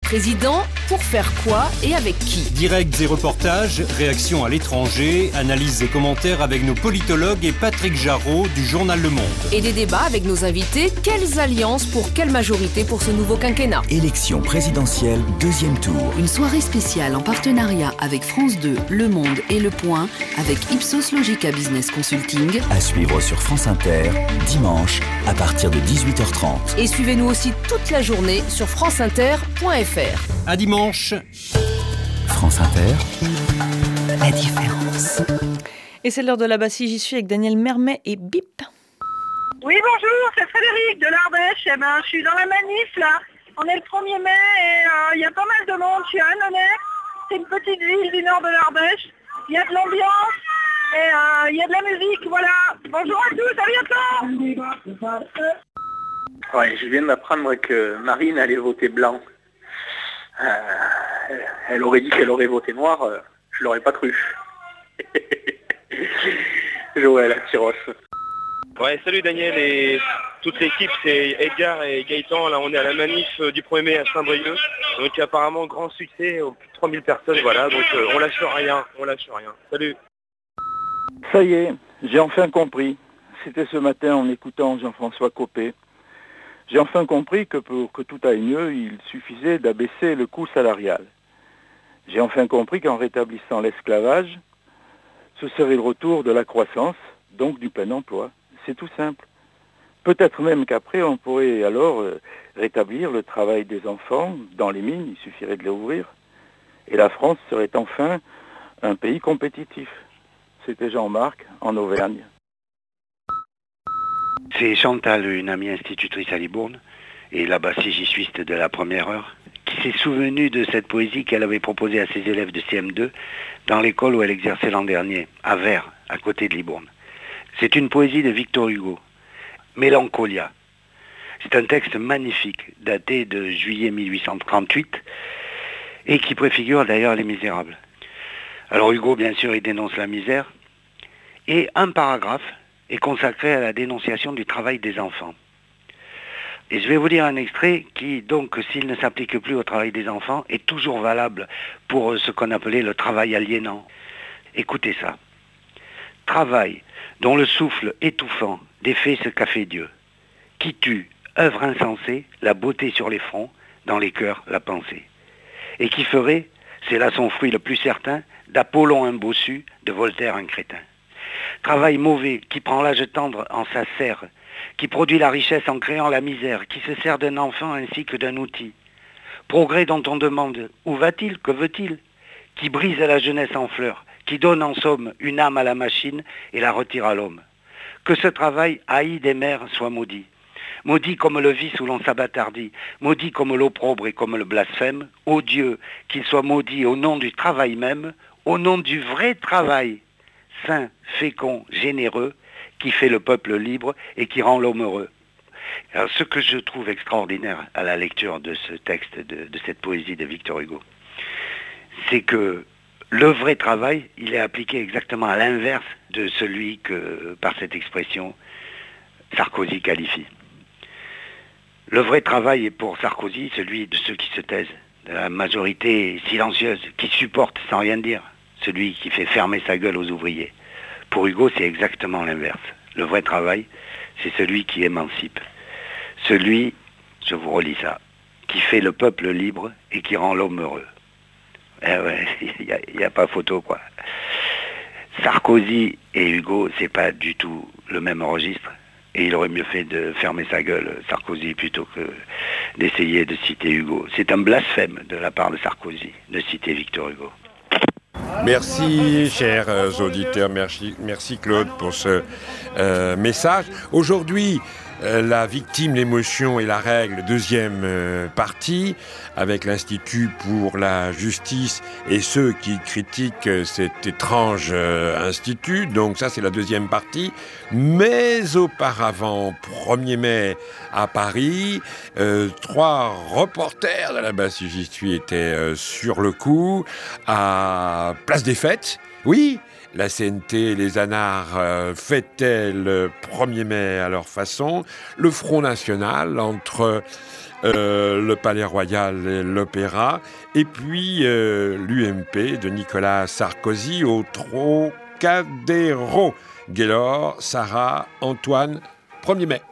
président, pour faire quoi et avec qui? Directs et reportages, réactions à l'étranger, analyses et commentaires avec nos politologues et Patrick Jarraud du journal Le Monde. Et des débats avec nos invités. Quelles alliances pour quelle majorité pour ce nouveau quinquennat? Élection présidentielle, deuxième tour. Une soirée spéciale en partenariat avec France 2, Le Monde et Le Point, avec Ipsos Logica Business Consulting. À suivre sur France Inter, dimanche, à partir de 18h30. Et suivez-nous aussi toute la journée sur franceinter.fr. À dimanche. France Inter, la différence. Et c'est l'heure de la Bassie, j'y suis avec Daniel Mermet et Bip. Oui, bonjour, c'est Frédéric de l'Ardèche. Je suis dans la manif là. On est le 1er mai et il y a pas mal de monde. Je suis à Annonay. C'est une petite ville du nord de l'Ardèche. Il y a de l'ambiance et il y a de la musique, voilà. Bonjour à tous, à bientôt. Ouais, je viens d'apprendre que Marine allait voter blanc. Elle aurait dit qu'elle aurait voté noir, je l'aurais pas cru. Joël à Tyrosse. Ouais, salut Daniel et toute l'équipe, c'est Edgar et Gaëtan. Là, on est à la manif du 1er mai à Saint-Brieuc. Donc apparemment grand succès, plus de 3000 personnes, voilà. Donc on lâche rien. Salut. Ça y est, j'ai enfin compris. C'était ce matin en écoutant Jean-François Copé. J'ai enfin compris que pour que tout aille mieux, il suffisait d'abaisser le coût salarial. J'ai enfin compris qu'en rétablissant l'esclavage, ce serait le retour de la croissance, donc du plein emploi. C'est tout simple. Peut-être même qu'après, on pourrait alors rétablir le travail des enfants dans les mines, il suffirait de les ouvrir. Et la France serait enfin un pays compétitif. C'était Jean-Marc, en Auvergne. C'est Chantal, une amie institutrice à Libourne, et là-bas si j'y suis de la première heure, qui s'est souvenue de cette poésie qu'elle avait proposée à ses élèves de CM2 dans l'école où elle exerçait l'an dernier, à Vers, à côté de Libourne. C'est une poésie de Victor Hugo, Mélancolia. C'est un texte magnifique, daté de juillet 1838, et qui préfigure d'ailleurs Les Misérables. Alors Hugo, bien sûr, il dénonce la misère, et un paragraphe est consacré à la dénonciation du travail des enfants. Et je vais vous lire un extrait qui, donc, s'il ne s'applique plus au travail des enfants, est toujours valable pour ce qu'on appelait le travail aliénant. Écoutez ça. Travail dont le souffle étouffant défait ce qu'a fait Dieu, qui tue, œuvre insensée, la beauté sur les fronts, dans les cœurs la pensée, et qui ferait, c'est là son fruit le plus certain, d'Apollon un bossu, de Voltaire un crétin. Travail mauvais, qui prend l'âge tendre en sa serre, qui produit la richesse en créant la misère, qui se sert d'un enfant ainsi que d'un outil. Progrès dont on demande, où va-t-il, que veut-il? Qui brise la jeunesse en fleurs, qui donne en somme une âme à la machine et la retire à l'homme. Que ce travail, haï des mères, soit maudit. Maudit comme le vice où l'on s'abattardit, maudit comme l'opprobre et comme le blasphème. Ô Dieu, qu'il soit maudit au nom du travail même, au nom du vrai travail, saint, fécond, généreux, qui fait le peuple libre et qui rend l'homme heureux. Alors, ce que je trouve extraordinaire à la lecture de ce texte, de cette poésie de Victor Hugo, c'est que le vrai travail, il est appliqué exactement à l'inverse de celui que, par cette expression, Sarkozy qualifie. Le vrai travail est pour Sarkozy celui de ceux qui se taisent, de la majorité silencieuse, qui supporte sans rien dire, celui qui fait fermer sa gueule aux ouvriers. Pour Hugo, c'est exactement l'inverse. Le vrai travail, c'est celui qui émancipe. Celui, je vous relis ça, qui fait le peuple libre et qui rend l'homme heureux. Eh ouais, il n'y a pas photo, quoi. Sarkozy et Hugo, c'est pas du tout le même registre. Et il aurait mieux fait de fermer sa gueule, Sarkozy, plutôt que d'essayer de citer Hugo. C'est un blasphème de la part de Sarkozy de citer Victor Hugo. Merci, chers auditeurs, merci Claude pour ce message. Aujourd'hui, la victime, l'émotion et la règle, deuxième partie, avec l'Institut pour la justice et ceux qui critiquent cet étrange institut. Donc ça, c'est la deuxième partie. Mais auparavant, 1er mai à Paris, 3 reporters de la Bassie j'y suis étaient sur le coup à Place des Fêtes. Oui, la CNT et les Anards fêtaient le 1er mai à leur façon. Le Front National entre le Palais Royal et l'Opéra, et puis l'UMP de Nicolas Sarkozy au Trocadéro. Gaylor, Sarah, Antoine, 1er mai.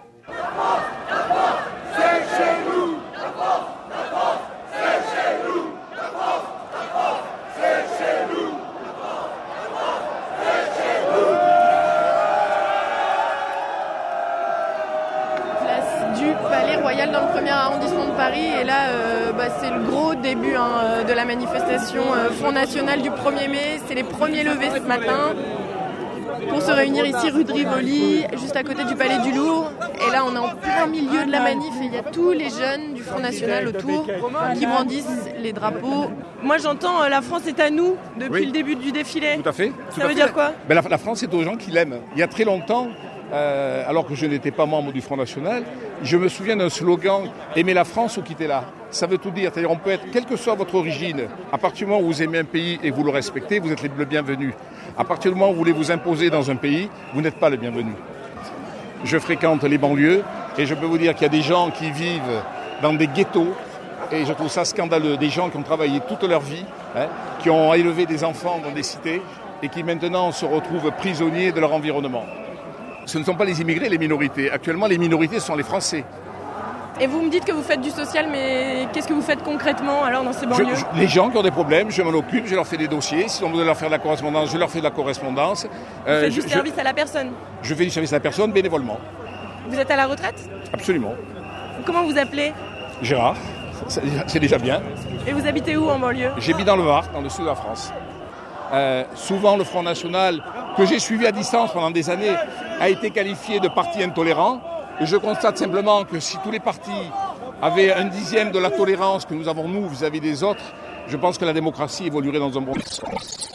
Dans le premier arrondissement de Paris, et là c'est le gros début de la manifestation Front National du 1er mai. C'est les premiers levés ce matin pour se réunir ici rue de Rivoli, juste à côté du Palais du Louvre. Et là on est en plein milieu de la manif et il y a tous les jeunes du Front National autour qui brandissent les drapeaux. Moi j'entends la France est à nous depuis le début du défilé. Tout à fait. Ça veut dire quoi ? La France est aux gens qui l'aiment. Il y a très longtemps, alors que je n'étais pas membre du Front National, je me souviens d'un slogan « Aimez la France ou quittez-la ». Ça veut tout dire. C'est-à-dire on peut être, quelle que soit votre origine, à partir du moment où vous aimez un pays et vous le respectez, vous êtes le bienvenu. À partir du moment où vous voulez vous imposer dans un pays, vous n'êtes pas le bienvenu. Je fréquente les banlieues et je peux vous dire qu'il y a des gens qui vivent dans des ghettos et je trouve ça scandaleux. Des gens qui ont travaillé toute leur vie, qui ont élevé des enfants dans des cités et qui maintenant se retrouvent prisonniers de leur environnement. Ce ne sont pas les immigrés, les minorités. Actuellement, les minorités sont les Français. Et vous me dites que vous faites du social, mais qu'est-ce que vous faites concrètement alors dans ces banlieues ? Les gens qui ont des problèmes, je m'en occupe, je leur fais des dossiers. Si on veut leur faire de la correspondance, je leur fais de la correspondance. Vous faites du service à la personne ? Je fais du service à la personne bénévolement. Vous êtes à la retraite ? Absolument. Comment vous appelez ? Gérard, c'est déjà bien. Et vous habitez où en banlieue ? J'habite dans le Var, dans le sud de la France. Souvent, le Front National, que j'ai suivi à distance pendant des années, a été qualifié de parti intolérant. Et je constate simplement que si tous les partis avaient 1/10 de la tolérance que nous avons, nous, vis-à-vis des autres, je pense que la démocratie évoluerait dans un bon sens.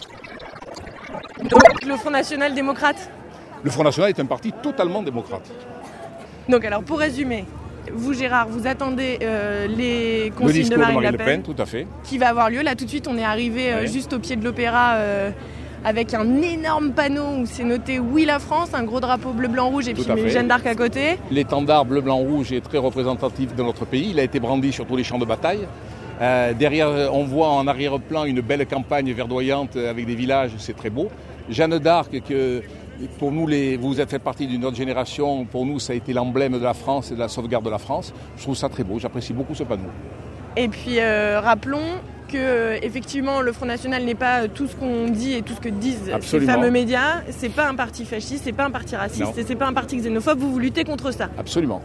Donc, le Front National démocrate ? Le Front National est un parti totalement démocrate. Donc, alors, pour résumer, vous, Gérard, vous attendez les consignes de Marine Le Pen, tout à fait, qui va avoir lieu. Là, tout de suite, on est arrivé juste au pied de l'Opéra avec un énorme panneau où c'est noté « Oui, la France », un gros drapeau bleu, blanc, rouge et puis Jeanne d'Arc à côté. L'étendard bleu, blanc, rouge est très représentatif de notre pays. Il a été brandi sur tous les champs de bataille. Derrière, on voit en arrière-plan une belle campagne verdoyante avec des villages, c'est très beau. Jeanne d'Arc, que pour nous, vous êtes fait partie d'une autre génération, pour nous, ça a été l'emblème de la France et de la sauvegarde de la France. Je trouve ça très beau, j'apprécie beaucoup ce panneau. Et puis, rappelons que effectivement le Front National n'est pas tout ce qu'on dit et tout ce que disent ces fameux médias. C'est pas un parti fasciste, c'est pas un parti raciste et c'est pas un parti xénophobe. Vous luttez contre ça. Absolument.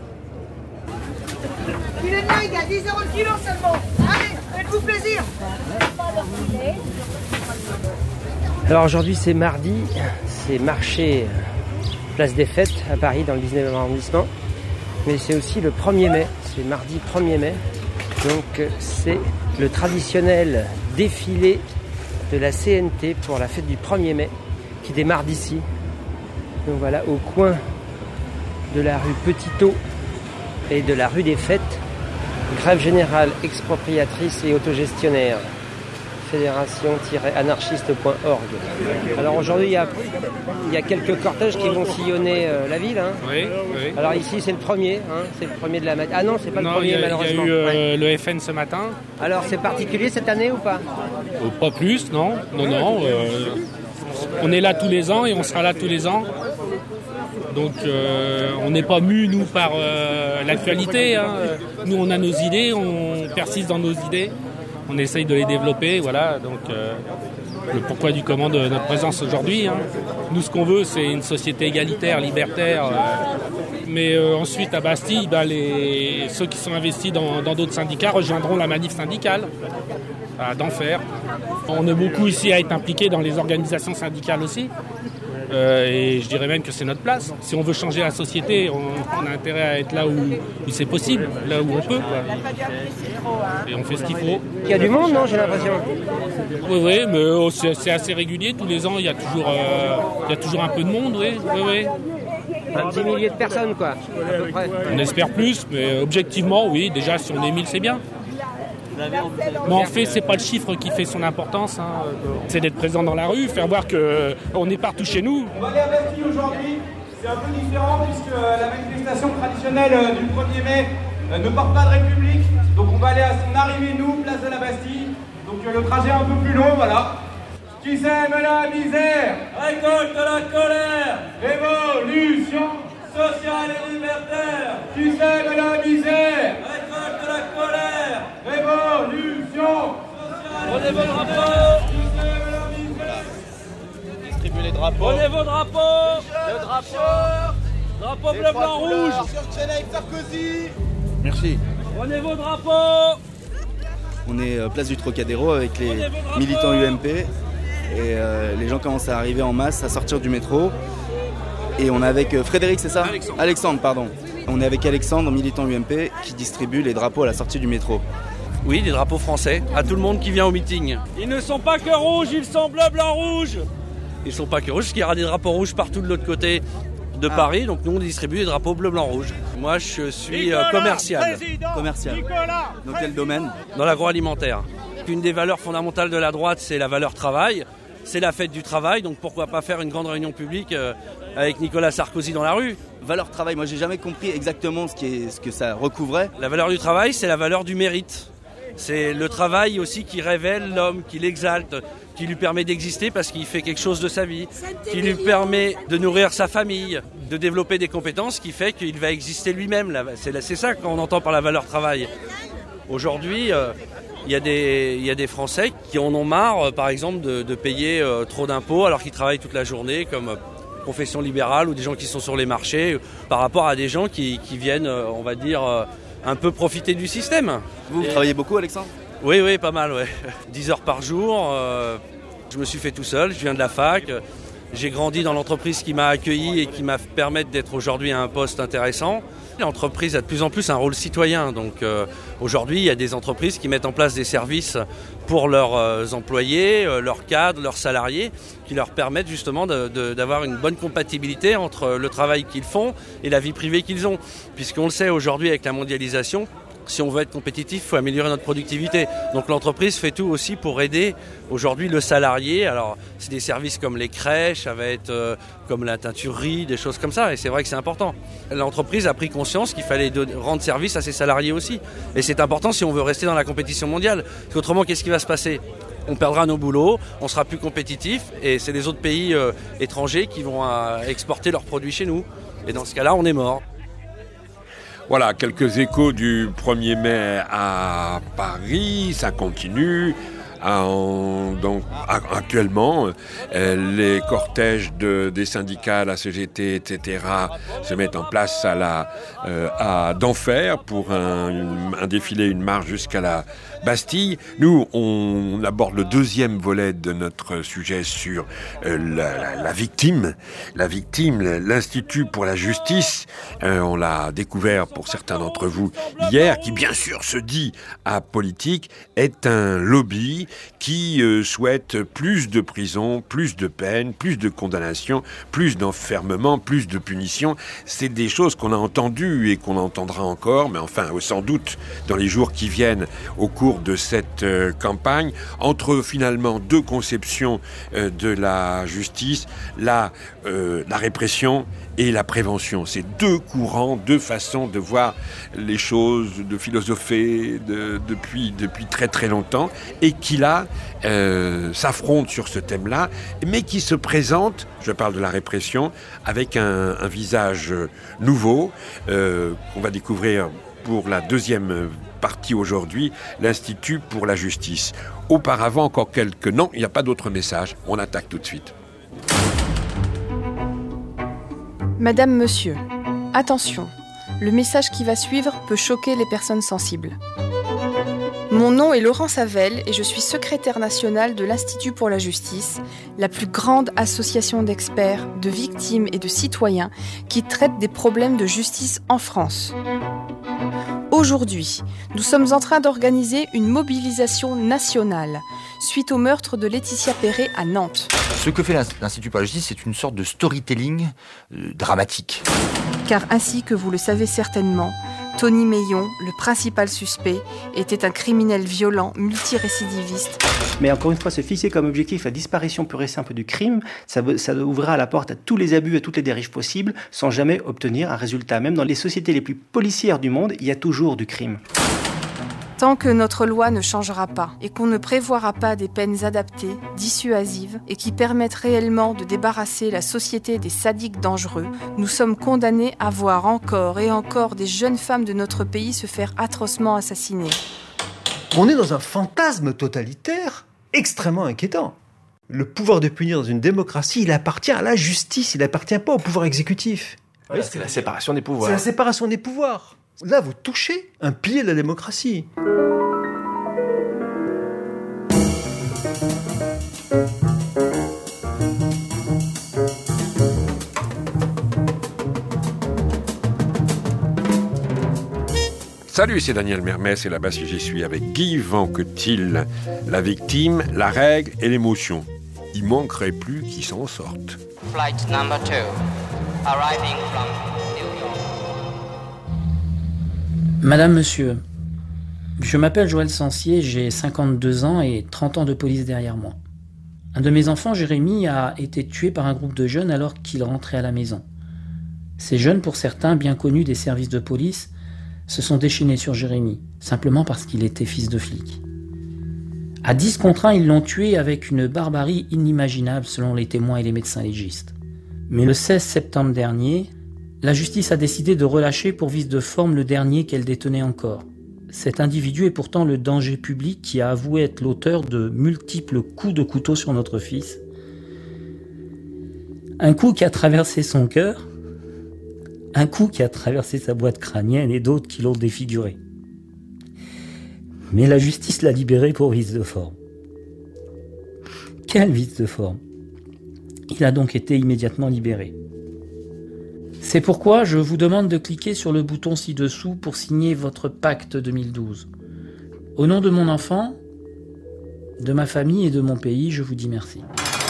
Il est dingue, à 10 € le kilo seulement. Allez, faites-vous plaisir. Alors aujourd'hui c'est mardi, c'est marché place des Fêtes à Paris dans le 19e arrondissement. Mais c'est aussi le 1er mai, c'est mardi 1er mai. Donc c'est le traditionnel défilé de la CNT pour la fête du 1er mai qui démarre d'ici. Donc voilà, au coin de la rue Petitot et de la rue des Fêtes, grève générale expropriatrice et autogestionnaire, fédération-anarchiste.org. Alors aujourd'hui, il y a quelques cortèges qui vont sillonner la ville. Hein. Oui. Alors ici, c'est le premier. C'est le premier de la matinée. Ah non, c'est pas le premier, malheureusement. Il y a eu le FN ce matin. Alors, c'est particulier cette année ou pas ? Pas plus, non. On est là tous les ans et on sera là tous les ans. Donc, on n'est pas mus, nous, par l'actualité. Hein. Nous, on a nos idées, on persiste dans nos idées. On essaye de les développer, voilà. Donc, le pourquoi du comment de notre présence aujourd'hui. Hein. Nous, ce qu'on veut, c'est une société égalitaire, libertaire. Mais ensuite, à Bastille, ceux qui sont investis dans d'autres syndicats rejoindront la manif syndicale d'Enfer. On est beaucoup ici à être impliqués dans les organisations syndicales aussi. Et je dirais même que c'est notre place. Si on veut changer la société, on a intérêt à être là où c'est possible, là où on peut. Et on fait ce qu'il faut. Il y a du monde, non, j'ai l'impression. Oui, mais c'est assez régulier. Tous les ans, il y a toujours un peu de monde, oui. Un petit millier de personnes, quoi, à peu près. On espère plus, mais objectivement, oui. Déjà, si on est 1000, c'est bien. Mais en fait, c'est pas le chiffre qui fait son importance. Hein. C'est d'être présent dans la rue, faire voir qu'on est partout chez nous. On va aller à Bastille aujourd'hui. C'est un peu différent puisque la manifestation traditionnelle du 1er mai ne porte pas de République. Donc on va aller à son arrivée, nous, place de la Bastille. Donc le trajet est un peu plus long, voilà. Qui sème la misère, récolte la colère, révolution sociale et libertaire. Qui sème la misère, récolte la colère, révolution sociale. Prenez vos drapeaux. Distribuez les drapeaux. Prenez vos drapeaux. Le drapeau. Drapeau bleu, blanc, rouge. Avec Sarkozy. Merci. Prenez vos drapeaux. On est place du Trocadéro avec les militants UMP et les gens commencent à arriver en masse, à sortir du métro. Et on est avec Frédéric, c'est ça ? Alexandre, pardon. On est avec Alexandre, militant UMP, qui distribue les drapeaux à la sortie du métro. Oui, des drapeaux français, à tout le monde qui vient au meeting. Ils ne sont pas que rouges, ils sont bleu, blanc, rouge. Ils ne sont pas que rouges, parce qu'il y aura des drapeaux rouges partout de l'autre côté de Paris, donc nous on distribue des drapeaux bleu, blanc, rouge. Moi je suis commercial. Commercial. Dans quel domaine ? Dans l'agroalimentaire. Une des valeurs fondamentales de la droite, c'est la valeur travail. C'est la fête du travail, donc pourquoi pas faire une grande réunion publique avec Nicolas Sarkozy dans la rue. Valeur travail, moi j'ai jamais compris exactement ce que ça recouvrait. La valeur du travail, c'est la valeur du mérite. C'est le travail aussi qui révèle l'homme, qui l'exalte, qui lui permet d'exister parce qu'il fait quelque chose de sa vie, qui lui permet de nourrir sa famille, de développer des compétences qui fait qu'il va exister lui-même. C'est ça qu'on entend par la valeur travail. Aujourd'hui, il y a des Français qui en ont marre, par exemple, de payer trop d'impôts alors qu'ils travaillent toute la journée, comme profession libérale ou des gens qui sont sur les marchés, par rapport à des gens qui viennent, on va dire, un peu profiter du système. Vous travaillez beaucoup, Alexandre ? Oui, pas mal, ouais. 10 heures par jour. Je me suis fait tout seul, je viens de la fac. J'ai grandi dans l'entreprise qui m'a accueilli et qui m'a permis d'être aujourd'hui à un poste intéressant. L'entreprise a de plus en plus un rôle citoyen. Donc aujourd'hui, il y a des entreprises qui mettent en place des services pour leurs employés, leurs cadres, leurs salariés, qui leur permettent justement d'avoir une bonne compatibilité entre le travail qu'ils font et la vie privée qu'ils ont. Puisqu'on le sait aujourd'hui avec la mondialisation, si on veut être compétitif, il faut améliorer notre productivité. Donc l'entreprise fait tout aussi pour aider aujourd'hui le salarié. Alors c'est des services comme les crèches, ça va être comme la teinturerie, des choses comme ça. Et c'est vrai que c'est important. L'entreprise a pris conscience qu'il fallait rendre service à ses salariés aussi. Et c'est important si on veut rester dans la compétition mondiale. Parce qu'autrement, qu'est-ce qui va se passer ? On perdra nos boulots, on sera plus compétitif. Et c'est les autres pays étrangers qui vont exporter leurs produits chez nous. Et dans ce cas-là, on est mort. Voilà, quelques échos du 1er mai à Paris, ça continue. Donc actuellement, les cortèges des syndicats, la CGT, etc. se mettent en place d'Enfer pour un défilé, une marche jusqu'à la Bastille. Nous, on aborde le deuxième volet de notre sujet sur la victime, l'Institut pour la justice. On l'a découvert pour certains d'entre vous hier, qui bien sûr se dit apolitique, est un lobby qui souhaite plus de prison, plus de peine, plus de condamnation, plus d'enfermement, plus de punition. C'est des choses qu'on a entendues et qu'on entendra encore, mais enfin sans doute dans les jours qui viennent au cours de cette campagne, entre finalement deux conceptions de la justice, la répression et la prévention. C'est deux courants, deux façons de voir les choses, de philosopher depuis très très longtemps, et qui là s'affrontent sur ce thème-là, mais qui se présentent, je parle de la répression, avec un visage nouveau qu'on va découvrir pour la deuxième partie aujourd'hui, l'Institut pour la justice. Auparavant, encore quelques... Non, il n'y a pas d'autre message. On attaque tout de suite. Madame, monsieur, attention, le message qui va suivre peut choquer les personnes sensibles. Mon nom est Laurence Havel et je suis secrétaire nationale de l'Institut pour la justice, la plus grande association d'experts, de victimes et de citoyens qui traite des problèmes de justice en France. Aujourd'hui, nous sommes en train d'organiser une mobilisation nationale suite au meurtre de Laetitia Perret à Nantes. Ce que fait l'Institut pour la justice, c'est une sorte de storytelling dramatique. Car ainsi que vous le savez certainement, Tony Meillon, le principal suspect, était un criminel violent multirécidiviste. Mais encore une fois, se fixer comme objectif la disparition pure et simple du crime, ça ouvrira la porte à tous les abus, à toutes les dérives possibles, sans jamais obtenir un résultat. Même dans les sociétés les plus policières du monde, il y a toujours du crime. Tant que notre loi ne changera pas et qu'on ne prévoira pas des peines adaptées, dissuasives et qui permettent réellement de débarrasser la société des sadiques dangereux, nous sommes condamnés à voir encore et encore des jeunes femmes de notre pays se faire atrocement assassiner. On est dans un fantasme totalitaire extrêmement inquiétant. Le pouvoir de punir dans une démocratie, il appartient à la justice, il n'appartient pas au pouvoir exécutif. Voilà, c'est la séparation des pouvoirs. C'est la séparation des pouvoirs. Là, vous touchez un pilier de la démocratie. Salut, c'est Daniel Mermès et là-bas si j'y suis avec Guy Vanquetil, la victime, la règle et l'émotion. Il manquerait plus qu'ils s'en sortent. Flight number 2, arriving from New York. Madame, monsieur, je m'appelle Joël Sancier, j'ai 52 ans et 30 ans de police derrière moi. Un de mes enfants, Jérémy, a été tué par un groupe de jeunes alors qu'il rentrait à la maison. Ces jeunes, pour certains bien connus des services de police, se sont déchaînés sur Jérémy, simplement parce qu'il était fils de flic. À 10 contre 1, ils l'ont tué avec une barbarie inimaginable selon les témoins et les médecins légistes. Mais le 16 septembre dernier, la justice a décidé de relâcher pour vice de forme le dernier qu'elle détenait encore. Cet individu est pourtant le danger public qui a avoué être l'auteur de multiples coups de couteau sur notre fils. Un coup qui a traversé son cœur, un coup qui a traversé sa boîte crânienne et d'autres qui l'ont défiguré. Mais la justice l'a libéré pour vice de forme. Quel vice de forme! Il a donc été immédiatement libéré. C'est pourquoi je vous demande de cliquer sur le bouton ci-dessous pour signer votre pacte 2012. Au nom de mon enfant, de ma famille et de mon pays, je vous dis merci.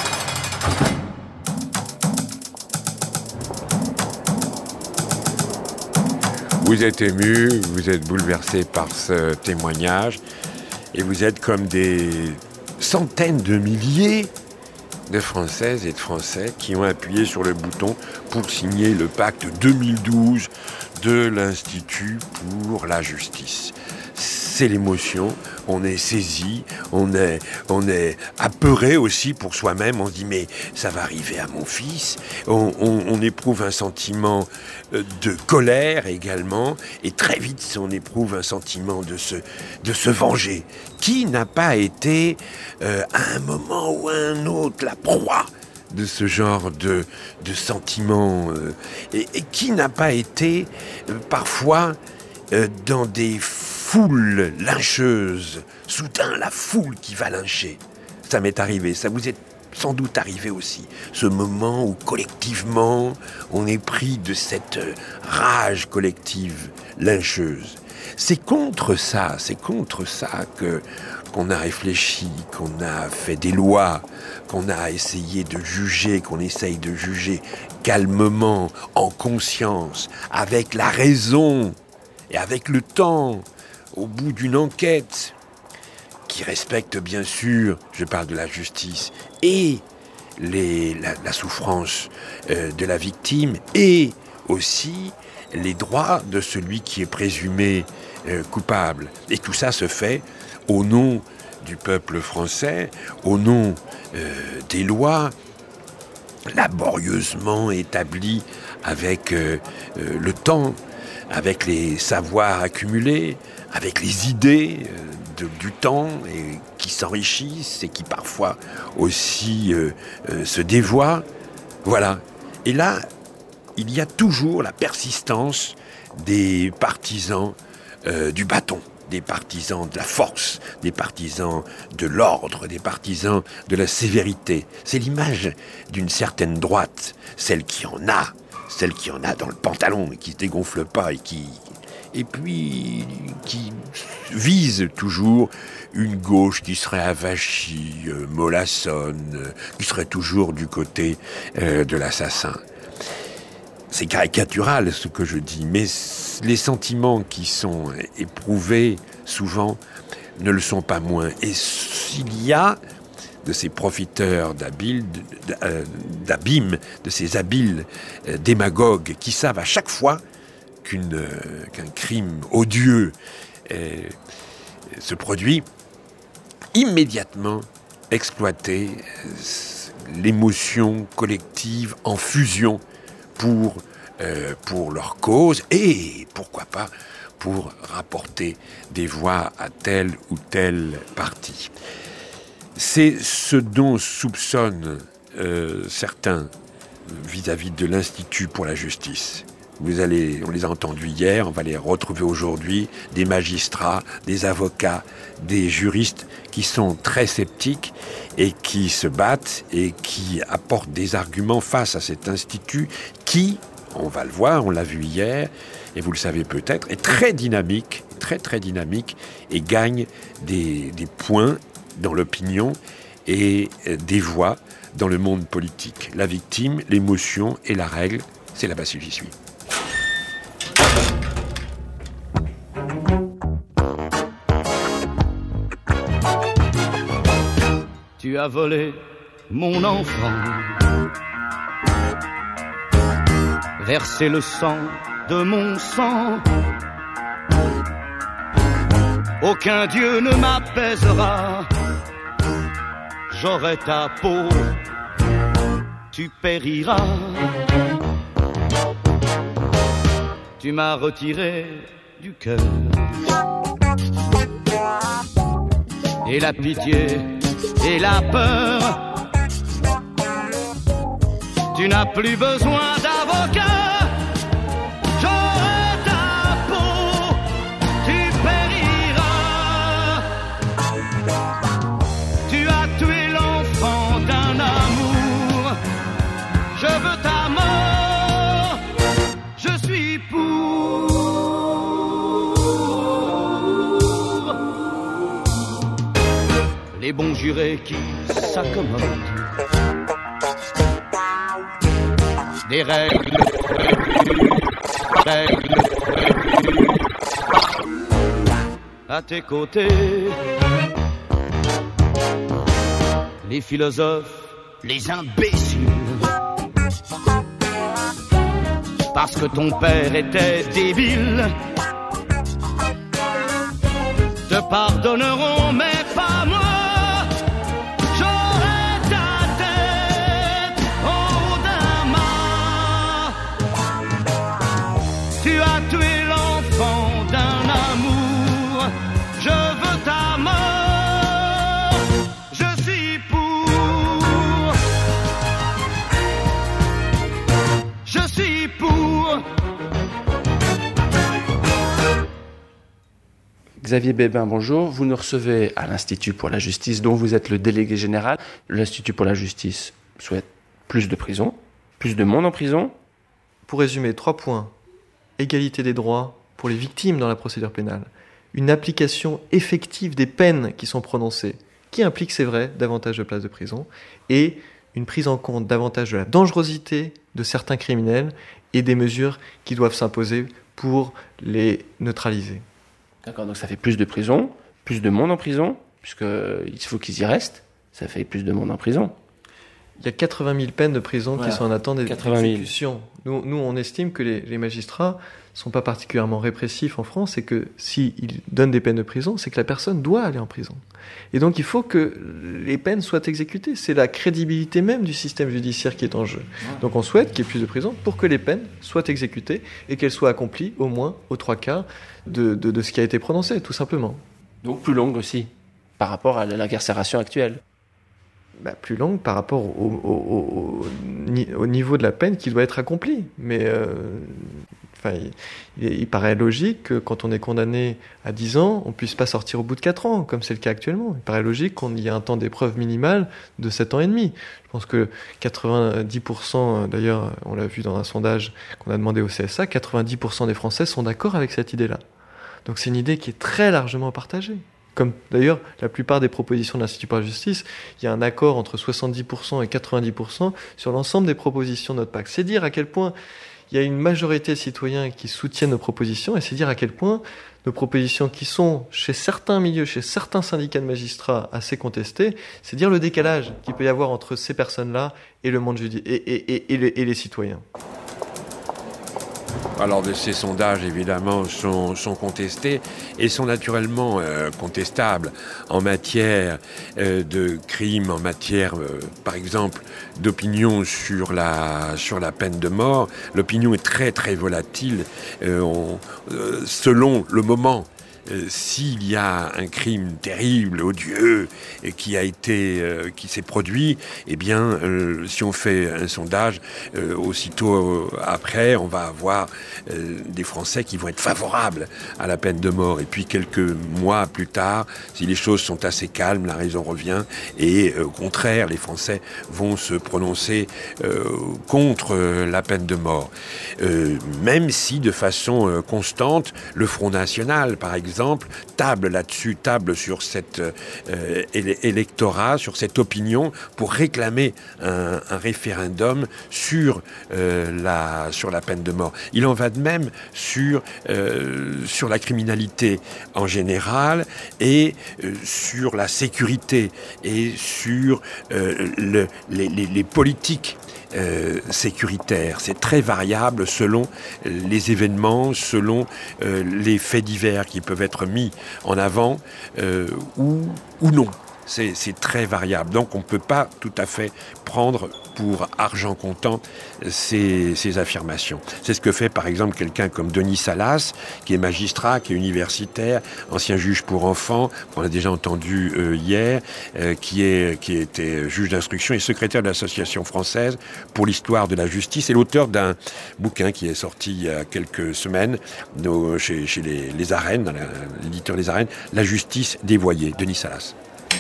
Vous êtes ému, vous êtes bouleversé par ce témoignage et vous êtes comme des centaines de milliers de Françaises et de Français qui ont appuyé sur le bouton pour signer le pacte 2012 de l'Institut pour la justice. C'est l'émotion, on est saisi, on est apeuré aussi pour soi-même, on se dit mais ça va arriver à mon fils, on éprouve un sentiment de colère également, et très vite on éprouve un sentiment de se venger. Qui n'a pas été à un moment ou à un autre la proie de ce genre de sentiments et qui n'a pas été parfois dans des foules lyncheuses, soudain la foule qui va lyncher. Ça m'est arrivé, ça vous est sans doute arrivé aussi, ce moment où collectivement on est pris de cette rage collective lyncheuse. C'est contre ça qu'on a réfléchi, qu'on a fait des lois, qu'on a essayé de juger, qu'on essaye de juger calmement, en conscience, avec la raison et avec le temps, au bout d'une enquête qui respecte bien sûr, je parle de la justice, et la souffrance de la victime, et aussi les droits de celui qui est présumé coupable. Et tout ça se fait au nom du peuple français, au nom des lois laborieusement établies avec le temps, avec les savoirs accumulés, avec les idées du temps et qui s'enrichissent et qui parfois aussi se dévoient. Voilà. Et là, il y a toujours la persistance des partisans du bâton, des partisans de la force, des partisans de l'ordre, des partisans de la sévérité. C'est l'image d'une certaine droite, celle qui en a dans le pantalon et qui se dégonfle pas et puis qui vise toujours une gauche qui serait avachie, mollassonne, qui serait toujours du côté de l'assassin. c'est caricatural ce que je dis, mais les sentiments qui sont éprouvés souvent ne le sont pas moins. Et s'il y a de ces profiteurs d'abîme, de ces habiles démagogues qui savent à chaque fois qu'un crime odieux se produit, immédiatement exploiter l'émotion collective en fusion pour leur cause et pourquoi pas pour rapporter des voix à tel ou tel parti. C'est ce dont soupçonnent certains vis-à-vis de l'Institut pour la justice. On les a entendus hier, on va les retrouver aujourd'hui, des magistrats, des avocats, des juristes qui sont très sceptiques et qui se battent et qui apportent des arguments face à cet institut qui, on va le voir, on l'a vu hier, et vous le savez peut-être, est très dynamique, très dynamique, et gagne des points dans l'opinion et des voix dans le monde politique. La victime, l'émotion et la règle, c'est là-bas si j'y suis. Tu as volé mon enfant, versé le sang de mon sang. Aucun dieu ne m'apaisera, j'aurai ta peau, tu périras. Tu m'as retiré du cœur et la pitié et la peur. Tu n'as plus besoin d'avocat, j'aurai ta peau, tu périras. Tu as tué l'enfant d'un amour, je veux ta mort, je suis pour. Les bons jurés qui s'accommodent des règles, à tes côtés, les philosophes, les imbéciles, parce que ton père était débile, te pardonneront mais pas moi. Xavier Bébin, bonjour. Vous nous recevez à l'Institut pour la justice, dont vous êtes le délégué général. L'Institut pour la justice souhaite plus de prison, plus de monde en prison. Pour résumer, 3 points. Égalité des droits pour les victimes dans la procédure pénale. Une application effective des peines qui sont prononcées, qui implique, c'est vrai, davantage de places de prison, et une prise en compte davantage de la dangerosité de certains criminels et des mesures qui doivent s'imposer pour les neutraliser. D'accord, donc ça fait plus de prison, plus de monde en prison, puisqu'il faut qu'ils y restent, ça fait plus de monde en prison. Il y a 80 000 peines de prison qui sont en attente d'exécution. Nous, on estime que les magistrats ne sont pas particulièrement répressifs en France et que s'ils donnent des peines de prison, c'est que la personne doit aller en prison. Et donc il faut que les peines soient exécutées. C'est la crédibilité même du système judiciaire qui est en jeu. Donc on souhaite qu'il y ait plus de prison pour que les peines soient exécutées et qu'elles soient accomplies au moins aux 3/4 de ce qui a été prononcé, tout simplement. Donc plus longue aussi, par rapport à l'incarcération actuelle. Plus longue par rapport au niveau de la peine qui doit être accomplie. Mais il paraît logique que quand on est condamné à 10 ans, on ne puisse pas sortir au bout de 4 ans, comme c'est le cas actuellement. Il paraît logique qu'on y ait un temps d'épreuve minimal de 7 ans et demi. Je pense que 90%, d'ailleurs, on l'a vu dans un sondage qu'on a demandé au CSA, 90% des Français sont d'accord avec cette idée-là. Donc c'est une idée qui est très largement partagée. Comme d'ailleurs la plupart des propositions de l'Institut pour la justice, il y a un accord entre 70% et 90% sur l'ensemble des propositions de notre pacte. C'est dire à quel point il y a une majorité de citoyens qui soutiennent nos propositions, et c'est dire à quel point nos propositions qui sont, chez certains milieux, chez certains syndicats de magistrats, assez contestées, c'est dire le décalage qu'il peut y avoir entre ces personnes-là et le monde judiciaire et les citoyens. Alors ces sondages, évidemment, sont contestés et sont naturellement contestables en matière de crimes, en matière, par exemple, d'opinion sur la peine de mort. L'opinion est très, très volatile selon le moment. S'il y a un crime terrible, odieux, qui s'est produit, eh bien, si on fait un sondage, aussitôt après, on va avoir des Français qui vont être favorables à la peine de mort. Et puis, quelques mois plus tard, si les choses sont assez calmes, la raison revient. Et au contraire, les Français vont se prononcer contre la peine de mort. Même si, de façon constante, le Front National, par exemple, table là-dessus, table sur cet électorat, sur cette opinion, pour réclamer un référendum sur la peine de mort. Il en va de même sur la criminalité en général et sur la sécurité et sur les politiques sécuritaire. C'est très variable selon les événements, selon les faits divers qui peuvent être mis en avant ou non. C'est très variable. Donc on ne peut pas tout à fait prendre pour argent comptant ces affirmations. C'est ce que fait par exemple quelqu'un comme Denis Salas, qui est magistrat, qui est universitaire, ancien juge pour enfants, qu'on a déjà entendu hier, qui était juge d'instruction et secrétaire de l'Association française pour l'histoire de la justice et l'auteur d'un bouquin qui est sorti il y a quelques semaines chez les Arènes, dans l'éditeur Les Arènes, La justice dévoyée, Denis Salas.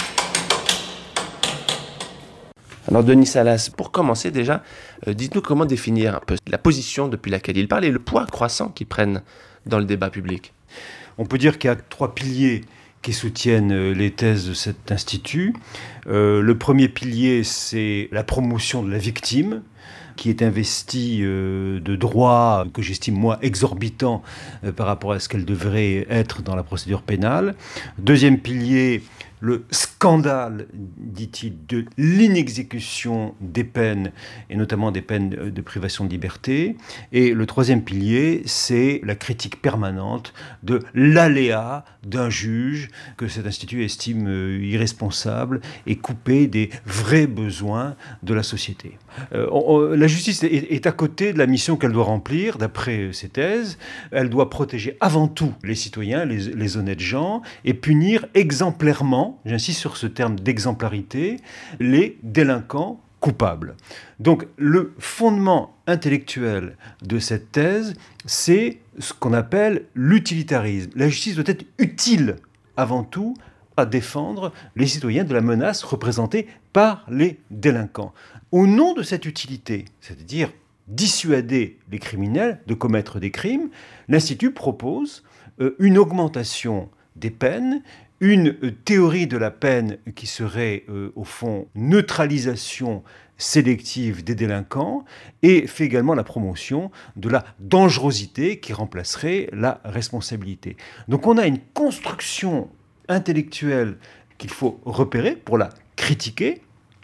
Alors Denis Salas, pour commencer déjà, dites-nous comment définir un peu la position depuis laquelle il parle et le poids croissant qu'ils prennent dans le débat public. On peut dire qu'il y a 3 piliers qui soutiennent les thèses de cet institut. Le premier pilier, c'est la promotion de la victime, qui est investie de droits que j'estime, moi, exorbitants par rapport à ce qu'elle devrait être dans la procédure pénale. Deuxième pilier, le scandale, dit-il, de l'inexécution des peines, et notamment des peines de privation de liberté. Et le troisième pilier, c'est la critique permanente de l'aléa d'un juge que cet institut estime irresponsable et coupé des vrais besoins de la société. La justice est à côté de la mission qu'elle doit remplir, d'après ces thèses. Elle doit protéger avant tout les citoyens, les honnêtes gens, et punir exemplairement, j'insiste sur ce terme d'exemplarité, les délinquants coupables. Donc le fondement intellectuel de cette thèse, c'est ce qu'on appelle l'utilitarisme. La justice doit être utile avant tout à défendre les citoyens de la menace représentée par les délinquants. Au nom de cette utilité, c'est-à-dire dissuader les criminels de commettre des crimes, l'Institut propose une augmentation des peines, une théorie de la peine qui serait, au fond, neutralisation sélective des délinquants, et fait également la promotion de la dangerosité qui remplacerait la responsabilité. Donc on a une construction intellectuelle qu'il faut repérer pour la critiquer